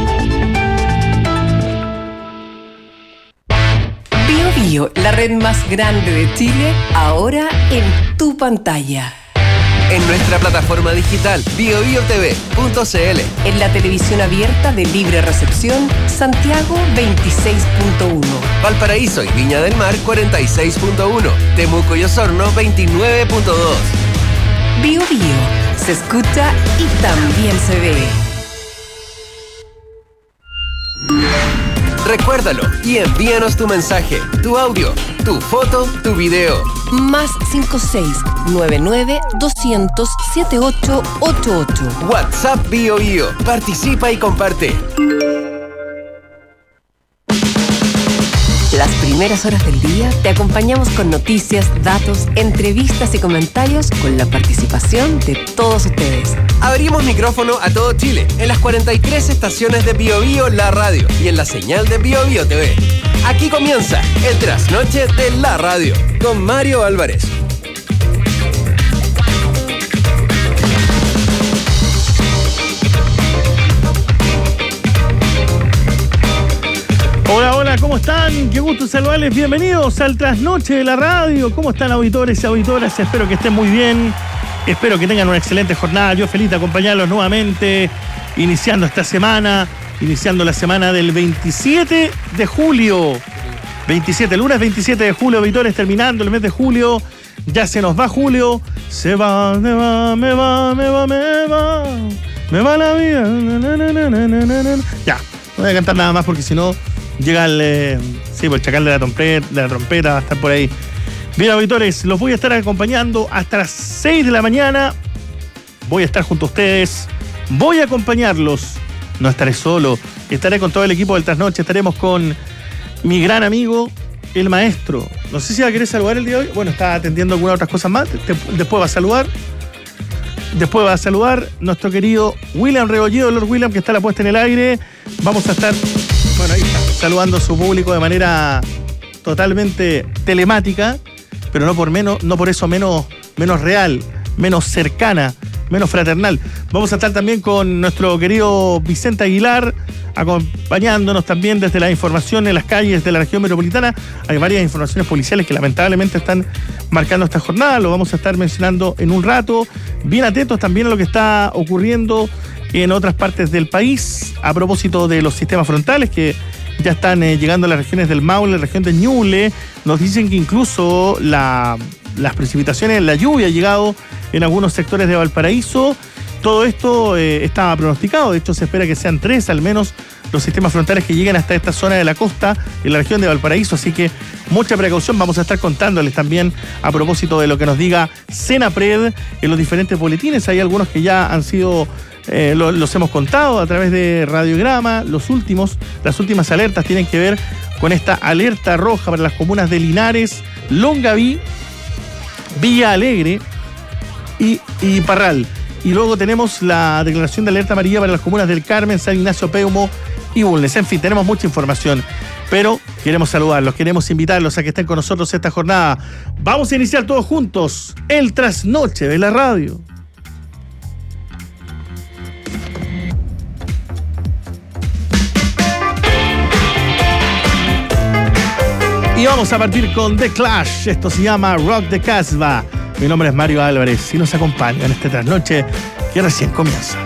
[SPEAKER 1] Bio Bio, la red más grande de Chile, ahora en tu pantalla.
[SPEAKER 13] En nuestra plataforma digital biobiotv.cl.
[SPEAKER 1] En la televisión abierta de libre recepción, Santiago 26.1.
[SPEAKER 13] Valparaíso y Viña del Mar 46.1. Temuco y Osorno 29.2.
[SPEAKER 1] Bio Bio, se escucha y también se ve.
[SPEAKER 13] Recuérdalo y envíanos tu mensaje, tu audio, tu foto, tu video.
[SPEAKER 1] Más 56-99-200-7888.
[SPEAKER 13] WhatsApp Bio Bio. Participa y comparte.
[SPEAKER 1] Las primeras horas del día te acompañamos con noticias, datos, entrevistas y comentarios con la participación de todos ustedes.
[SPEAKER 13] Abrimos micrófono a todo Chile en las 43 estaciones de Bio Bio la radio y en la señal de Bio Bio TV. Aquí comienza el trasnoche de la radio con Mario Álvarez.
[SPEAKER 2] Hola, hola, ¿cómo están? Qué gusto saludarles. Bienvenidos al trasnoche de la radio. ¿Cómo están, auditores y auditoras? Espero que estén muy bien. Espero que tengan una excelente jornada. Yo feliz de acompañarlos nuevamente, iniciando esta semana, iniciando la semana del 27 de julio. 27, lunes 27 de julio, auditores, terminando el mes de julio. Ya se nos va julio. Se va, me va, me va, me va, me va. Me va la vida. Ya, no voy a cantar nada más porque si no llega el chacal de la trompeta va a estar por ahí. Bien, auditores, los voy a estar acompañando hasta las 6 de la mañana. Voy a estar junto a ustedes. Voy a acompañarlos. No estaré solo. Estaré con todo el equipo del Trasnoche. Estaremos con mi gran amigo, el maestro. No sé si va a querer saludar el día de hoy. Bueno, está atendiendo algunas otras cosas más. Después va a saludar. Después va a saludar nuestro querido William Rebolledo, Lord William, que está a la puesta en el aire. Vamos a estar, bueno, ahí está, saludando a su público de manera totalmente telemática, pero no por eso menos real, menos cercana, menos fraternal. Vamos a estar también con nuestro querido Vicente Aguilar, acompañándonos también desde la información en las calles de la región metropolitana. Hay varias informaciones policiales que lamentablemente están marcando esta jornada, lo vamos a estar mencionando en un rato. Bien atentos también a lo que está ocurriendo en otras partes del país, a propósito de los sistemas frontales que ya están llegando a las regiones del Maule, la región de Ñuble. Nos dicen que incluso las precipitaciones, la lluvia ha llegado en algunos sectores de Valparaíso. Todo esto estaba pronosticado, de hecho se espera que sean 3 al menos los sistemas frontales que lleguen hasta esta zona de la costa, en la región de Valparaíso, así que mucha precaución. Vamos a estar contándoles también a propósito de lo que nos diga Senapred en los diferentes boletines. Hay algunos que ya han sido, los hemos contado a través de Radiograma. Las últimas alertas tienen que ver con esta alerta roja para las comunas de Linares, Longaví, Villa Alegre y Parral. Y luego tenemos la declaración de alerta amarilla para las comunas del Carmen, San Ignacio, Peumo y Bulnes. En fin, tenemos mucha información, pero queremos saludarlos, queremos invitarlos a que estén con nosotros esta jornada. Vamos a iniciar todos juntos el trasnoche de la radio. Y vamos a partir con The Clash. Esto se llama Rock the Casbah. Mi nombre es Mario Álvarez y nos acompaña en este trasnoche que recién comienza.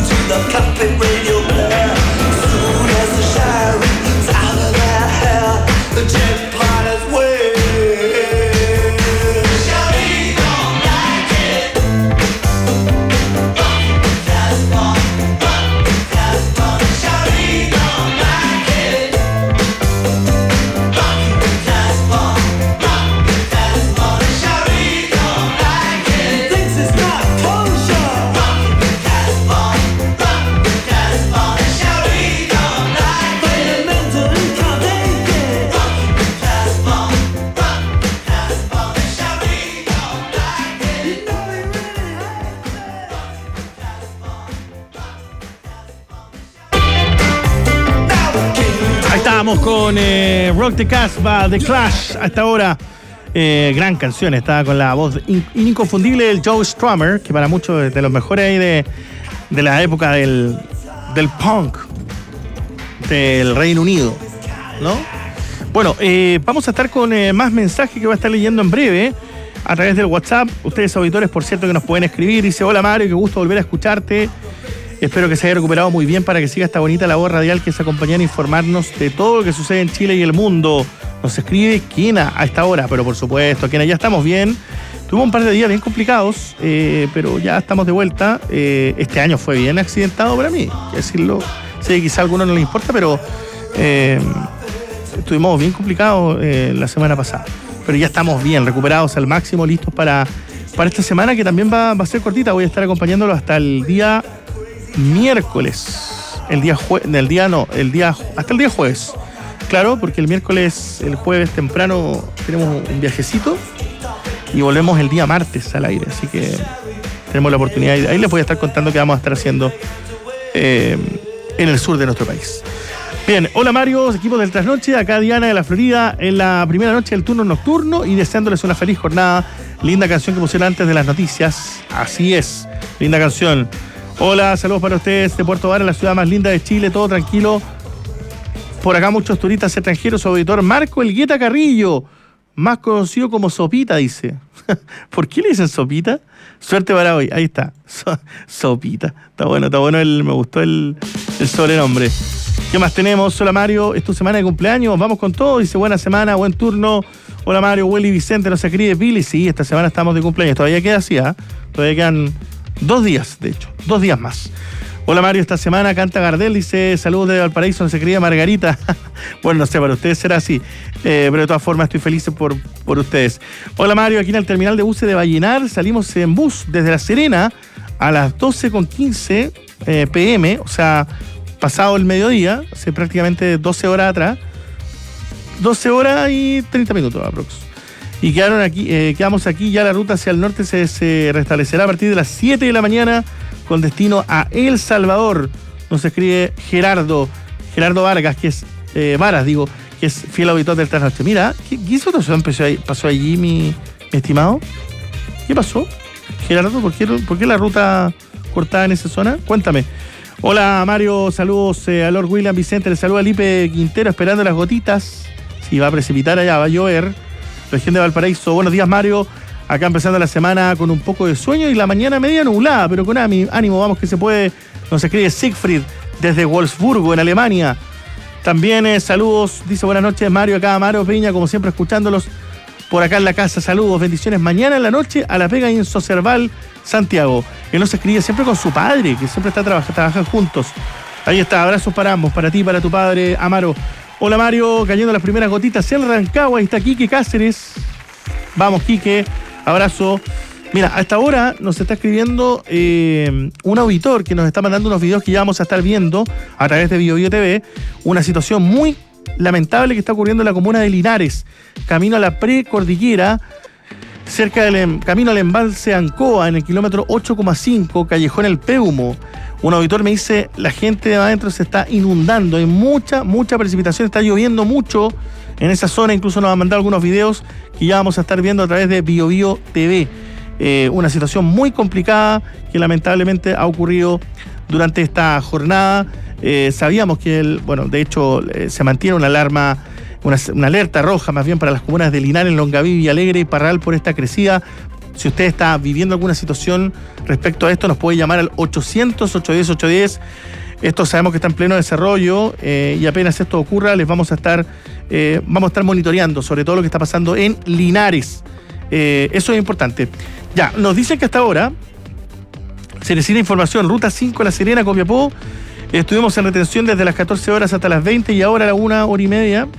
[SPEAKER 2] Vamos con Rock the Casbah, The Clash. Hasta ahora, gran canción. Estaba con la voz inconfundible del Joe Strummer, que para muchos es de los mejores ahí de la época del punk del Reino Unido, ¿no? Bueno, vamos a estar con más mensajes que voy a estar leyendo en breve a través del WhatsApp. Ustedes, auditores, por cierto, que nos pueden escribir. Dice: hola Mario, qué gusto volver a escucharte. Espero que se haya recuperado muy bien para que siga esta bonita labor radial que es acompañar e informarnos de todo lo que sucede en Chile y el mundo. Nos escribe Kina a esta hora, pero por supuesto, Kina, ya estamos bien. Tuvimos un par de días bien complicados, pero ya estamos de vuelta. Este año fue bien accidentado para mí, hay que decirlo. Sé que quizá a algunos no les importa, pero estuvimos bien complicados la semana pasada. Pero ya estamos bien, recuperados al máximo, listos para esta semana, que también va a ser cortita. Voy a estar acompañándolo hasta el día miércoles, hasta el día jueves, claro, porque el jueves temprano tenemos un viajecito y volvemos el día martes al aire, así que tenemos la oportunidad, ahí les voy a estar contando qué vamos a estar haciendo en el sur de nuestro país. Bien, hola Mario, equipo del Trasnoche, acá Diana de la Florida en la primera noche del turno nocturno y deseándoles una feliz jornada. Linda canción que pusieron antes de las noticias, así es, linda canción. Hola, saludos para ustedes de Puerto Vara, la ciudad más linda de Chile, todo tranquilo. Por acá muchos turistas extranjeros, su auditor Marco Elgueta Carrillo, más conocido como Sopita, dice. ¿Por qué le dicen Sopita? Suerte para hoy, ahí está. Sopita, está bueno, me gustó el sobrenombre. ¿Qué más tenemos? Hola Mario, es tu semana de cumpleaños, vamos con todo, dice buena semana, buen turno. Hola Mario, Willy Vicente, nos escribe Billy, sí, esta semana estamos de cumpleaños, todavía queda así, todavía quedan 2 días, de hecho, 2 días más. Hola Mario, esta semana canta Gardel, dice saludos de Valparaíso, nos escribe Margarita. Bueno, no sé, para ustedes será así, pero de todas formas estoy feliz por ustedes. Hola Mario, aquí en el terminal de buses de Vallenar, salimos en bus desde La Serena a las 12:15 p.m., o sea, pasado el mediodía, hace prácticamente 12 horas atrás, 12 horas y 30 minutos aprox. Y quedamos aquí, ya la ruta hacia el norte se restablecerá a partir de las 7 de la mañana con destino a El Salvador. Nos escribe Gerardo Vargas, que es que es fiel auditor del Trasnoche. Mira, ¿qué situación pasó allí, mi estimado? ¿Qué pasó? Gerardo, ¿por qué la ruta cortada en esa zona? Cuéntame. Hola Mario, saludos a Lord William Vicente, le saluda a Lipe Quintero esperando las gotitas. Si va a precipitar allá, va a llover. Región de Valparaíso. Buenos días Mario, acá empezando la semana con un poco de sueño y la mañana media nublada, pero con ánimo, vamos que se puede. Nos escribe Siegfried desde Wolfsburgo, en Alemania. También saludos, dice buenas noches Mario, acá Amaro Peña, como siempre escuchándolos por acá en la casa. Saludos, bendiciones, mañana en la noche a la pega en Socerval, Santiago. Él nos escribe siempre con su padre, que siempre trabajan juntos. Ahí está, abrazos para ambos, para ti y para tu padre Amaro. Hola Mario, cayendo las primeras gotitas en Rancagua, ahí está Quique Cáceres. Vamos Quique, abrazo. Mira, a esta hora nos está escribiendo un auditor que nos está mandando unos videos que ya vamos a estar viendo a través de BioBio TV. Una situación muy lamentable que está ocurriendo en la comuna de Linares, camino a la precordillera, cerca del camino al embalse Ancoa, en el kilómetro 8,5, Callejón El Peumo. Un auditor me dice, la gente de adentro se está inundando, hay mucha precipitación, está lloviendo mucho en esa zona, incluso nos han mandado algunos videos que ya vamos a estar viendo a través de BioBio TV. Una situación muy complicada que lamentablemente ha ocurrido durante esta jornada. Sabíamos que, de hecho, se mantiene una alarma, una alerta roja más bien para las comunas de Linares, Longaví, Villalegre y Parral por esta crecida Si usted está viviendo alguna situación respecto a esto, nos puede llamar al 800-810-810. Esto sabemos que está en pleno desarrollo y apenas esto ocurra, les vamos a estar monitoreando sobre todo lo que está pasando en Linares. Eso es importante. Ya, nos dicen que hasta ahora se necesita información. Ruta 5 La Serena, Copiapó. Estuvimos en retención desde las 14 horas hasta las 20 y ahora a la 1 hora y media.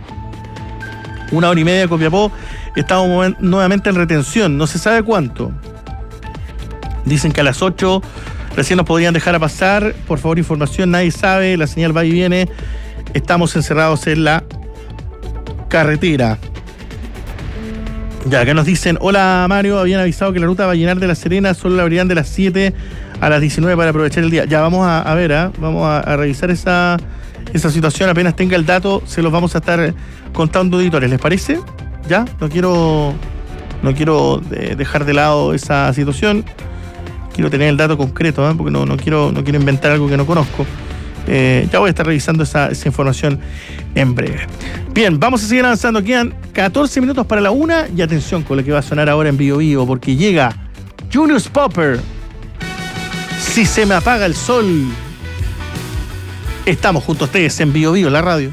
[SPEAKER 2] 1 hora y media Copiapó. Estamos nuevamente en retención. No se sabe cuánto. Dicen que a las 8 recién nos podrían dejar a pasar. Por favor, información. Nadie sabe. La señal va y viene. Estamos encerrados en la carretera. Ya, acá nos dicen, hola Mario, habían avisado que la ruta va a llenar de La Serena, solo la abrirán de las 7 a las 19 para aprovechar el día. Ya, vamos a ver, vamos a revisar esa situación, apenas tenga el dato, se los vamos a estar contando auditores, ¿les parece? Ya, no quiero dejar de lado esa situación, quiero tener el dato concreto, porque no quiero inventar algo que no conozco. Ya voy a estar revisando esa información en breve. Bien, vamos a seguir avanzando. Quedan 14 minutos para la 1 y atención con lo que va a sonar ahora en Bio Bio, porque llega Julius Popper. Si se me apaga el sol. Estamos junto a ustedes en Bio Bio, la radio.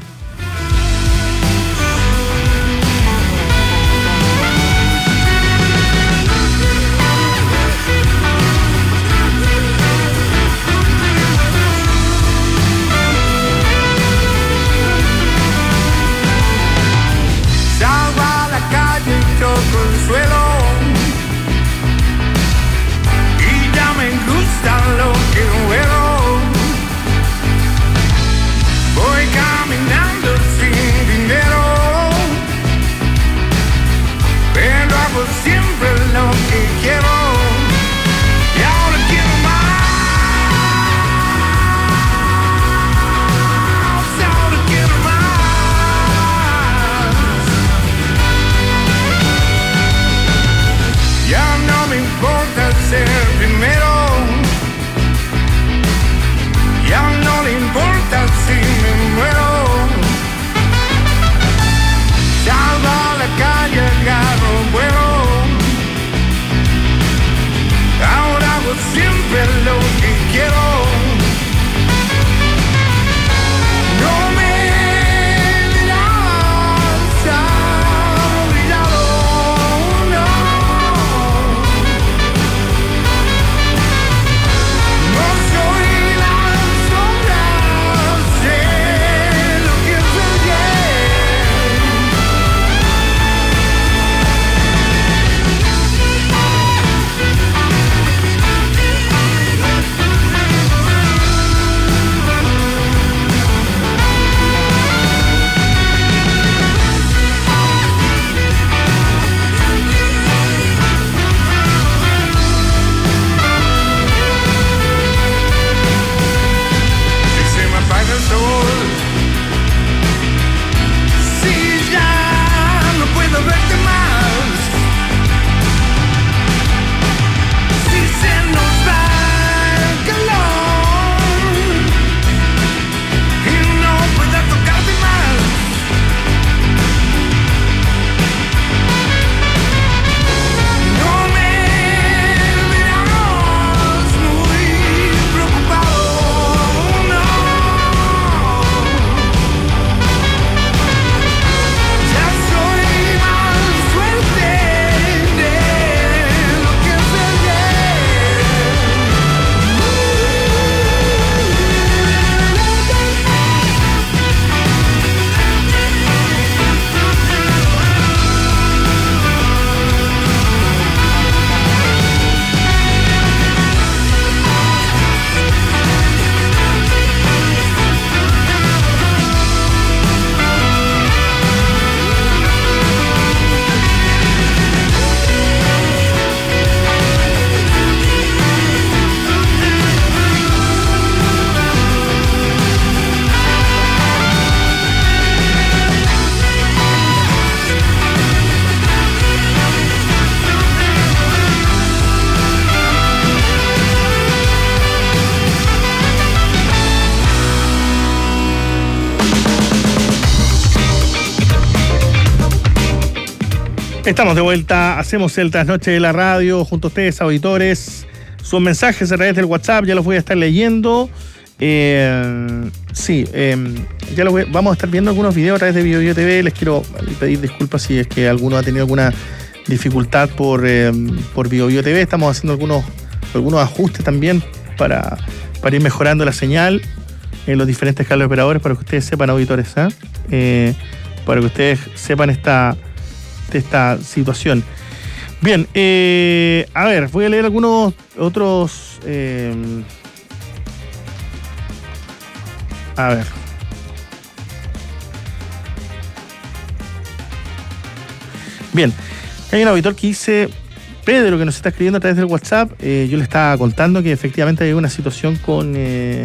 [SPEAKER 2] Estamos de vuelta, hacemos el trasnoche de la radio junto a ustedes, auditores. Sus mensajes a través del WhatsApp ya los voy a estar leyendo. Vamos a estar viendo algunos videos a través de BioBio TV. Les quiero pedir disculpas si es que alguno ha tenido alguna dificultad por BioBio TV. Estamos haciendo algunos ajustes también para ir mejorando la señal en los diferentes cables operadores, para que ustedes sepan, auditores, para que ustedes sepan esta situación. Bien, a ver, voy a leer algunos otros. A ver. Bien, hay un auditor que dice, Pedro, que nos está escribiendo a través del WhatsApp. Yo le estaba contando que efectivamente hay una situación con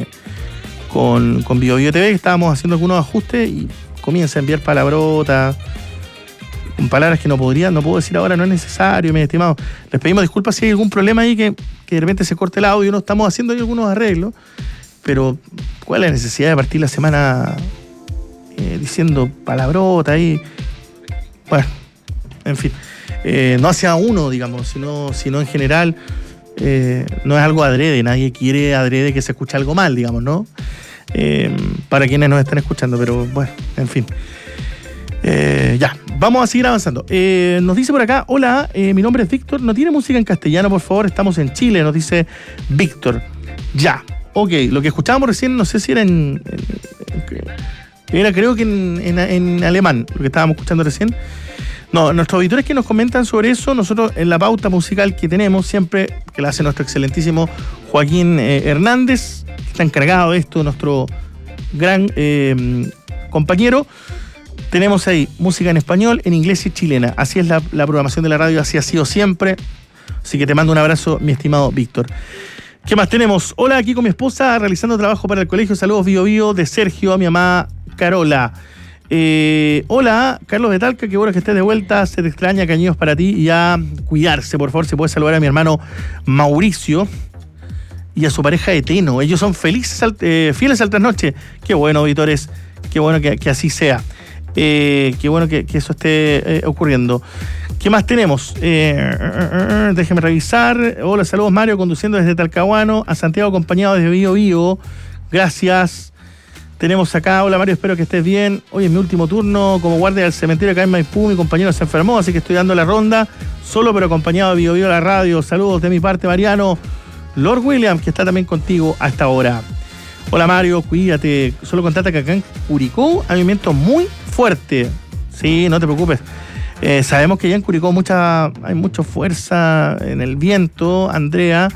[SPEAKER 2] BioBio TV, que estábamos haciendo algunos ajustes y comienza a enviar palabrotas con palabras que no puedo decir ahora, no es necesario, mis estimados. Les pedimos disculpas si hay algún problema ahí que de repente se corte el audio. No estamos haciendo ahí algunos arreglos, pero ¿cuál es la necesidad de partir la semana diciendo palabrotas ahí? Bueno, en fin, no hacia uno, digamos, sino en general. No es algo adrede, nadie quiere adrede que se escuche algo mal, digamos, ¿no? Para quienes nos están escuchando, pero bueno, en fin. Ya, vamos a seguir avanzando. Nos dice por acá, hola, mi nombre es Víctor, ¿no tiene música en castellano, por favor? Estamos en Chile, nos dice Víctor. Ya, ok, lo que escuchábamos recién, no sé si era creo que en alemán, lo que estábamos escuchando recién. No, nuestros auditores que nos comentan sobre eso, nosotros en la pauta musical que tenemos siempre, que la hace nuestro excelentísimo Joaquín Hernández, que está encargado de esto, nuestro gran compañero, tenemos ahí música en español, en inglés y chilena. Así es la programación de la radio, así ha sido siempre. Así que te mando un abrazo, mi estimado Víctor. ¿Qué más tenemos? Hola, aquí con mi esposa, realizando trabajo para el colegio. Saludos, BioBio, de Sergio, a mi mamá Carola. Hola, Carlos de Talca, qué bueno que estés de vuelta, se te extraña, cariños para ti, y a cuidarse, por favor, si puedes saludar a mi hermano Mauricio y a su pareja Eteno. Ellos son fieles al trasnoche. Qué bueno, auditores, qué bueno que así sea. Qué bueno que eso esté ocurriendo. ¿Qué más tenemos? Déjeme revisar. Hola, saludos, Mario, conduciendo desde Talcahuano a Santiago, acompañado desde BioBio. Gracias. Tenemos acá, hola Mario, espero que estés bien. Hoy es mi último turno como guardia del cementerio acá en Maipú. Mi compañero se enfermó, así que estoy dando la ronda, solo pero acompañado de BioBio a la radio. Saludos de mi parte, Mariano. Lord William, que está también contigo a esta hora. Hola Mario, cuídate. Solo contate que acá en Curicó hay un viento muy fuerte. Sí, no te preocupes. Sabemos que ya en Curicó hay mucha fuerza en el viento, Andrea.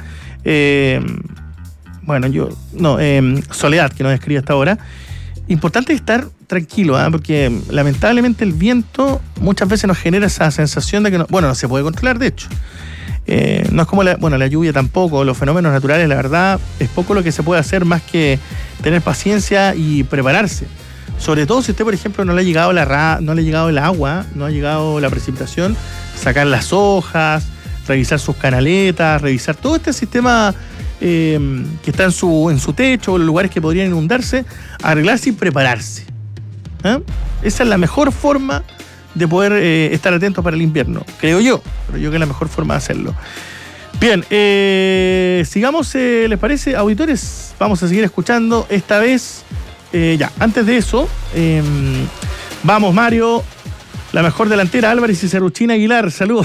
[SPEAKER 2] Soledad, que nos escribe hasta ahora. Importante estar tranquilo, porque lamentablemente el viento muchas veces nos genera esa sensación de que no se puede controlar, de hecho. No es como la lluvia tampoco, los fenómenos naturales, la verdad, es poco lo que se puede hacer más que tener paciencia y prepararse. Sobre todo si usted, por ejemplo, no le ha llegado el agua, no ha llegado la precipitación, sacar las hojas, revisar sus canaletas, revisar todo este sistema que está en su techo, o los lugares que podrían inundarse, arreglarse y prepararse. Esa es la mejor forma de poder estar atentos para el invierno, creo yo que es la mejor forma de hacerlo. Bien, sigamos, ¿les parece, auditores? Vamos a seguir escuchando esta vez. Antes de eso, vamos, Mario, la mejor delantera, Álvarez y Cerruchín Aguilar, saludos.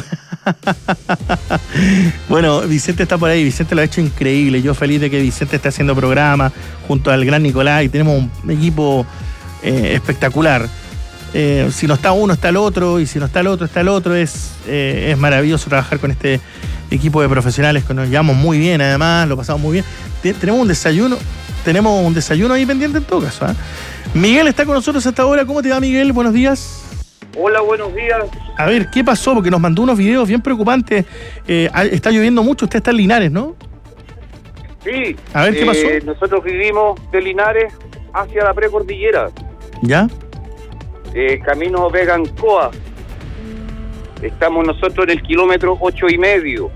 [SPEAKER 2] Bueno, Vicente está por ahí, Vicente lo ha hecho increíble, yo feliz de que Vicente esté haciendo programa junto al gran Nicolás, y tenemos un equipo espectacular. Si no está uno, está el otro, y si no está el otro, está el otro. Es maravilloso trabajar con este equipo de profesionales que nos llevamos muy bien, además, lo pasamos muy bien. Tenemos un desayuno ahí pendiente en todo caso. Miguel está con nosotros hasta ahora. ¿Cómo te va, Miguel? Buenos días.
[SPEAKER 12] Hola, buenos días.
[SPEAKER 2] A ver, ¿qué pasó? Porque nos mandó unos videos bien preocupantes. Está lloviendo mucho, usted está en Linares, ¿no?
[SPEAKER 12] Sí.
[SPEAKER 2] A ver, ¿qué pasó?
[SPEAKER 12] Nosotros vivimos de Linares hacia la precordillera.
[SPEAKER 2] ¿Ya?
[SPEAKER 12] Camino Vegancoa. Estamos nosotros en el kilómetro 8,5.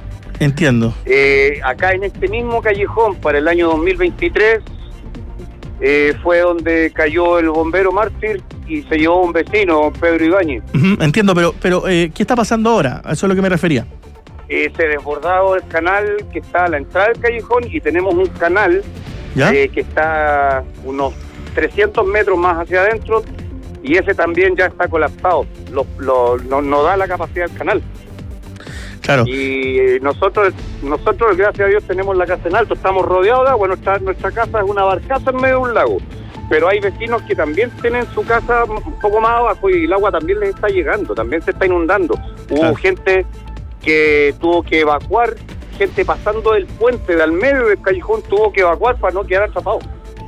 [SPEAKER 2] Entiendo.
[SPEAKER 12] Acá en este mismo callejón, para el año 2023, fue donde cayó el bombero mártir y se llevó un vecino, Pedro Ibáñez.
[SPEAKER 2] Entiendo, pero ¿qué está pasando ahora? A eso es lo que me refería.
[SPEAKER 12] Se desbordado el canal que está a la entrada del callejón y tenemos un canal que está unos 300 metros más hacia adentro y ese también ya está colapsado. No da la capacidad del canal.
[SPEAKER 2] Claro.
[SPEAKER 12] Y nosotros, gracias a Dios, tenemos la casa en alto, estamos rodeados de agua, nuestra casa es una barcaza en medio de un lago. Pero hay vecinos que también tienen su casa un poco más abajo y el agua también les está llegando, también se está inundando. Hubo gente que tuvo que evacuar, gente pasando del puente de al medio del callejón tuvo que evacuar para no quedar atrapados.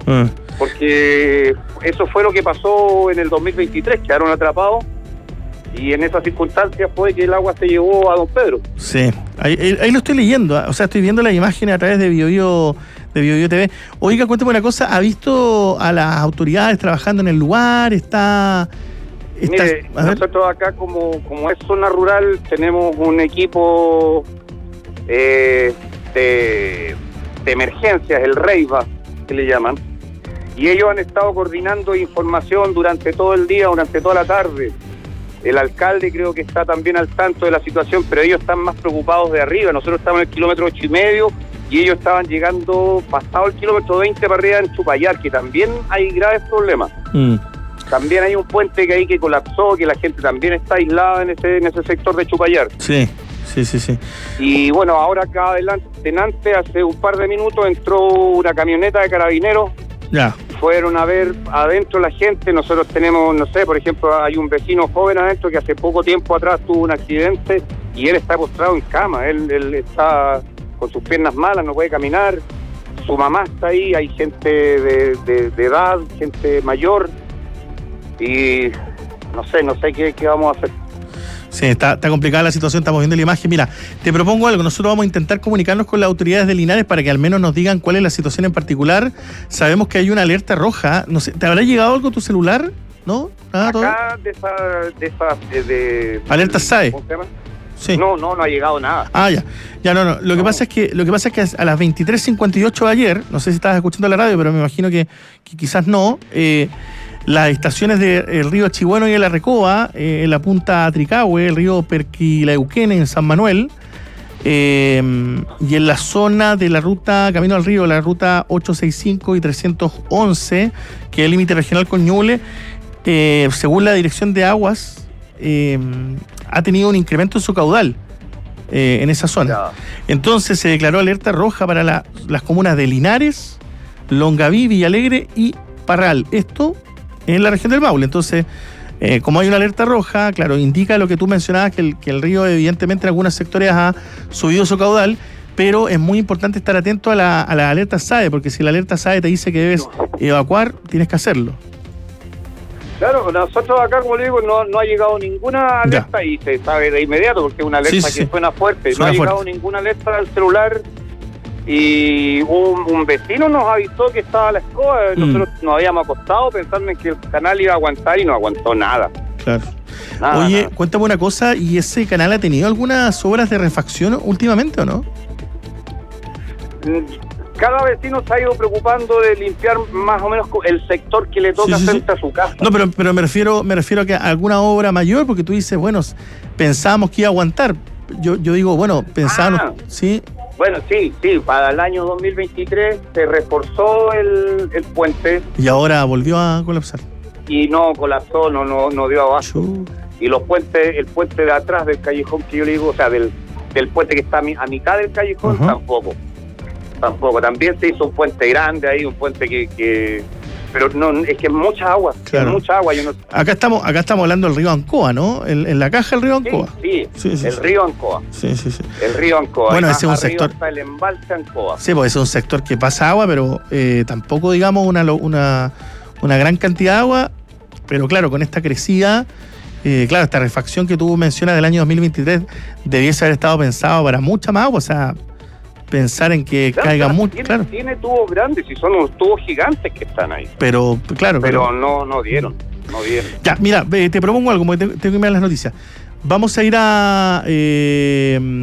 [SPEAKER 12] Porque eso fue lo que pasó en el 2023, quedaron atrapados y en esas circunstancias fue que el agua se llevó a Don Pedro.
[SPEAKER 2] Sí, ahí lo estoy leyendo, o sea, estoy viendo las imágenes a través de BioBio TV. Oiga, cuéntame una cosa, ¿ha visto a las autoridades trabajando en el lugar?
[SPEAKER 12] Mire, nosotros acá como es zona rural tenemos un equipo de emergencias, el REIVA que le llaman, y ellos han estado coordinando información durante todo el día, durante toda la tarde. El alcalde creo que está también al tanto de la situación, pero ellos están más preocupados de arriba. Nosotros estamos en el kilómetro 8,5 y ellos estaban llegando pasado el kilómetro 20 para arriba en Chupayar, que también hay graves problemas. También hay un puente que colapsó, que la gente también está aislada en ese sector de Chupayar.
[SPEAKER 2] Sí.
[SPEAKER 12] Y bueno, ahora acá adelante, hace un par de minutos, entró una camioneta de carabineros.
[SPEAKER 2] Ya.
[SPEAKER 12] Fueron a ver adentro la gente. Nosotros tenemos, no sé, por ejemplo, hay un vecino joven adentro que hace poco tiempo atrás tuvo un accidente y él está postrado en cama. Él está con sus piernas malas, no puede caminar. Su mamá está ahí, hay gente de edad, gente mayor. Y no sé qué vamos a hacer.
[SPEAKER 2] Sí, está complicada la situación, estamos viendo la imagen. Mira, te propongo algo, nosotros vamos a intentar comunicarnos con las autoridades de Linares para que al menos nos digan cuál es la situación en particular. Sabemos que hay una alerta roja, no sé, ¿te habrá llegado algo a tu celular? ¿No? ¿Nada?
[SPEAKER 12] Acá de
[SPEAKER 2] alerta SAE.
[SPEAKER 12] ¿Cómo se llama?
[SPEAKER 2] Sí.
[SPEAKER 12] No ha llegado nada.
[SPEAKER 2] Ya no. Lo que pasa es que a las 23:58 de ayer, no sé si estabas escuchando la radio, pero me imagino que quizás no, las estaciones del río Chihueno y de la Recoba, en la punta Tricahue, el río Perquilauquén en San Manuel, y en la zona de la ruta Camino al Río, la ruta 865 y 311, que es el límite regional con Ñuble, según la Dirección de Aguas, ha tenido un incremento en su caudal en esa zona. Entonces se declaró alerta roja para las comunas de Linares, Longaví, Villalegre y Parral. Esto en la región del Maule. Entonces, como hay una alerta roja, claro, indica lo que tú mencionabas, que el río evidentemente en algunos sectores ha subido su caudal, pero es muy importante estar atento a la alerta SAE, porque si la alerta SAE te dice que debes evacuar, tienes que hacerlo.
[SPEAKER 12] Claro, nosotros acá, como le digo, no ha llegado ninguna alerta y se sabe de inmediato, porque es una alerta que suena fuerte. No ha llegado ninguna alerta al celular. Y un vecino nos avisó que estaba la escoba. Nosotros nos habíamos acostado pensando en que el canal iba a aguantar y no aguantó nada.
[SPEAKER 2] Claro. Oye, cuéntame una cosa, ¿y ese canal ha tenido algunas obras de refacción últimamente o no?
[SPEAKER 12] Cada vecino se ha ido preocupando de limpiar más o menos el sector que le toca frente a su casa.
[SPEAKER 2] No, pero me refiero a que alguna obra mayor, porque tú dices, bueno, pensábamos que iba a aguantar. Yo digo, bueno, pensábamos, ¿sí?
[SPEAKER 12] Bueno, sí, para el año 2023 se reforzó el puente.
[SPEAKER 2] Y ahora volvió a colapsar.
[SPEAKER 12] Y no colapsó, no dio abasto. Y el puente de atrás del callejón que yo le digo, o sea, del puente que está a mitad del callejón, tampoco. También se hizo un puente grande ahí, un puente que pero no, es que es mucha agua,
[SPEAKER 2] claro.
[SPEAKER 12] Es mucha agua.
[SPEAKER 2] Acá estamos hablando del río Ancoa, ¿no? En la caja del río Ancoa.
[SPEAKER 12] Sí, el río Ancoa.
[SPEAKER 2] Sí.
[SPEAKER 12] El río Ancoa.
[SPEAKER 2] Bueno, ese es un sector.
[SPEAKER 12] Está el embalse Ancoa.
[SPEAKER 2] Sí, pues ese es un sector que pasa agua, pero tampoco, digamos, una gran cantidad de agua. Pero claro, con esta crecida, esta refacción que tú mencionas del año 2023 debiese haber estado pensado para mucha más agua, o sea, pensar en que caiga mucho, claro.
[SPEAKER 12] Tiene tubos grandes y son unos tubos gigantes que están ahí.
[SPEAKER 2] Pero
[SPEAKER 12] no dieron.
[SPEAKER 2] Ya, mira, te propongo algo, porque tengo que mirar las noticias. Vamos a ir a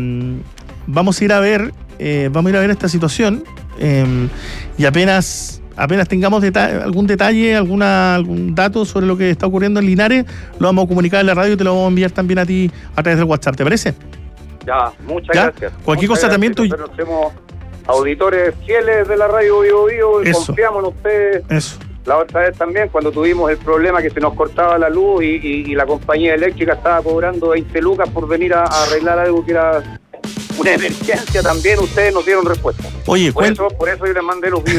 [SPEAKER 2] ver esta situación y apenas apenas tengamos algún detalle, algún dato sobre lo que está ocurriendo en Linares, lo vamos a comunicar en la radio y te lo vamos a enviar también a ti a través del WhatsApp, ¿te parece?
[SPEAKER 12] Ya, muchas gracias.
[SPEAKER 2] Cualquier cosa también tú...
[SPEAKER 12] Nosotros somos auditores fieles de la radio Bio Bio y confiamos en ustedes.
[SPEAKER 2] Eso.
[SPEAKER 12] La otra vez también, cuando tuvimos el problema que se nos cortaba la luz y la compañía eléctrica estaba cobrando 20 lucas por venir a arreglar algo que era una emergencia, también ustedes nos dieron respuesta.
[SPEAKER 2] Oye,
[SPEAKER 12] por eso yo les mandé los videos.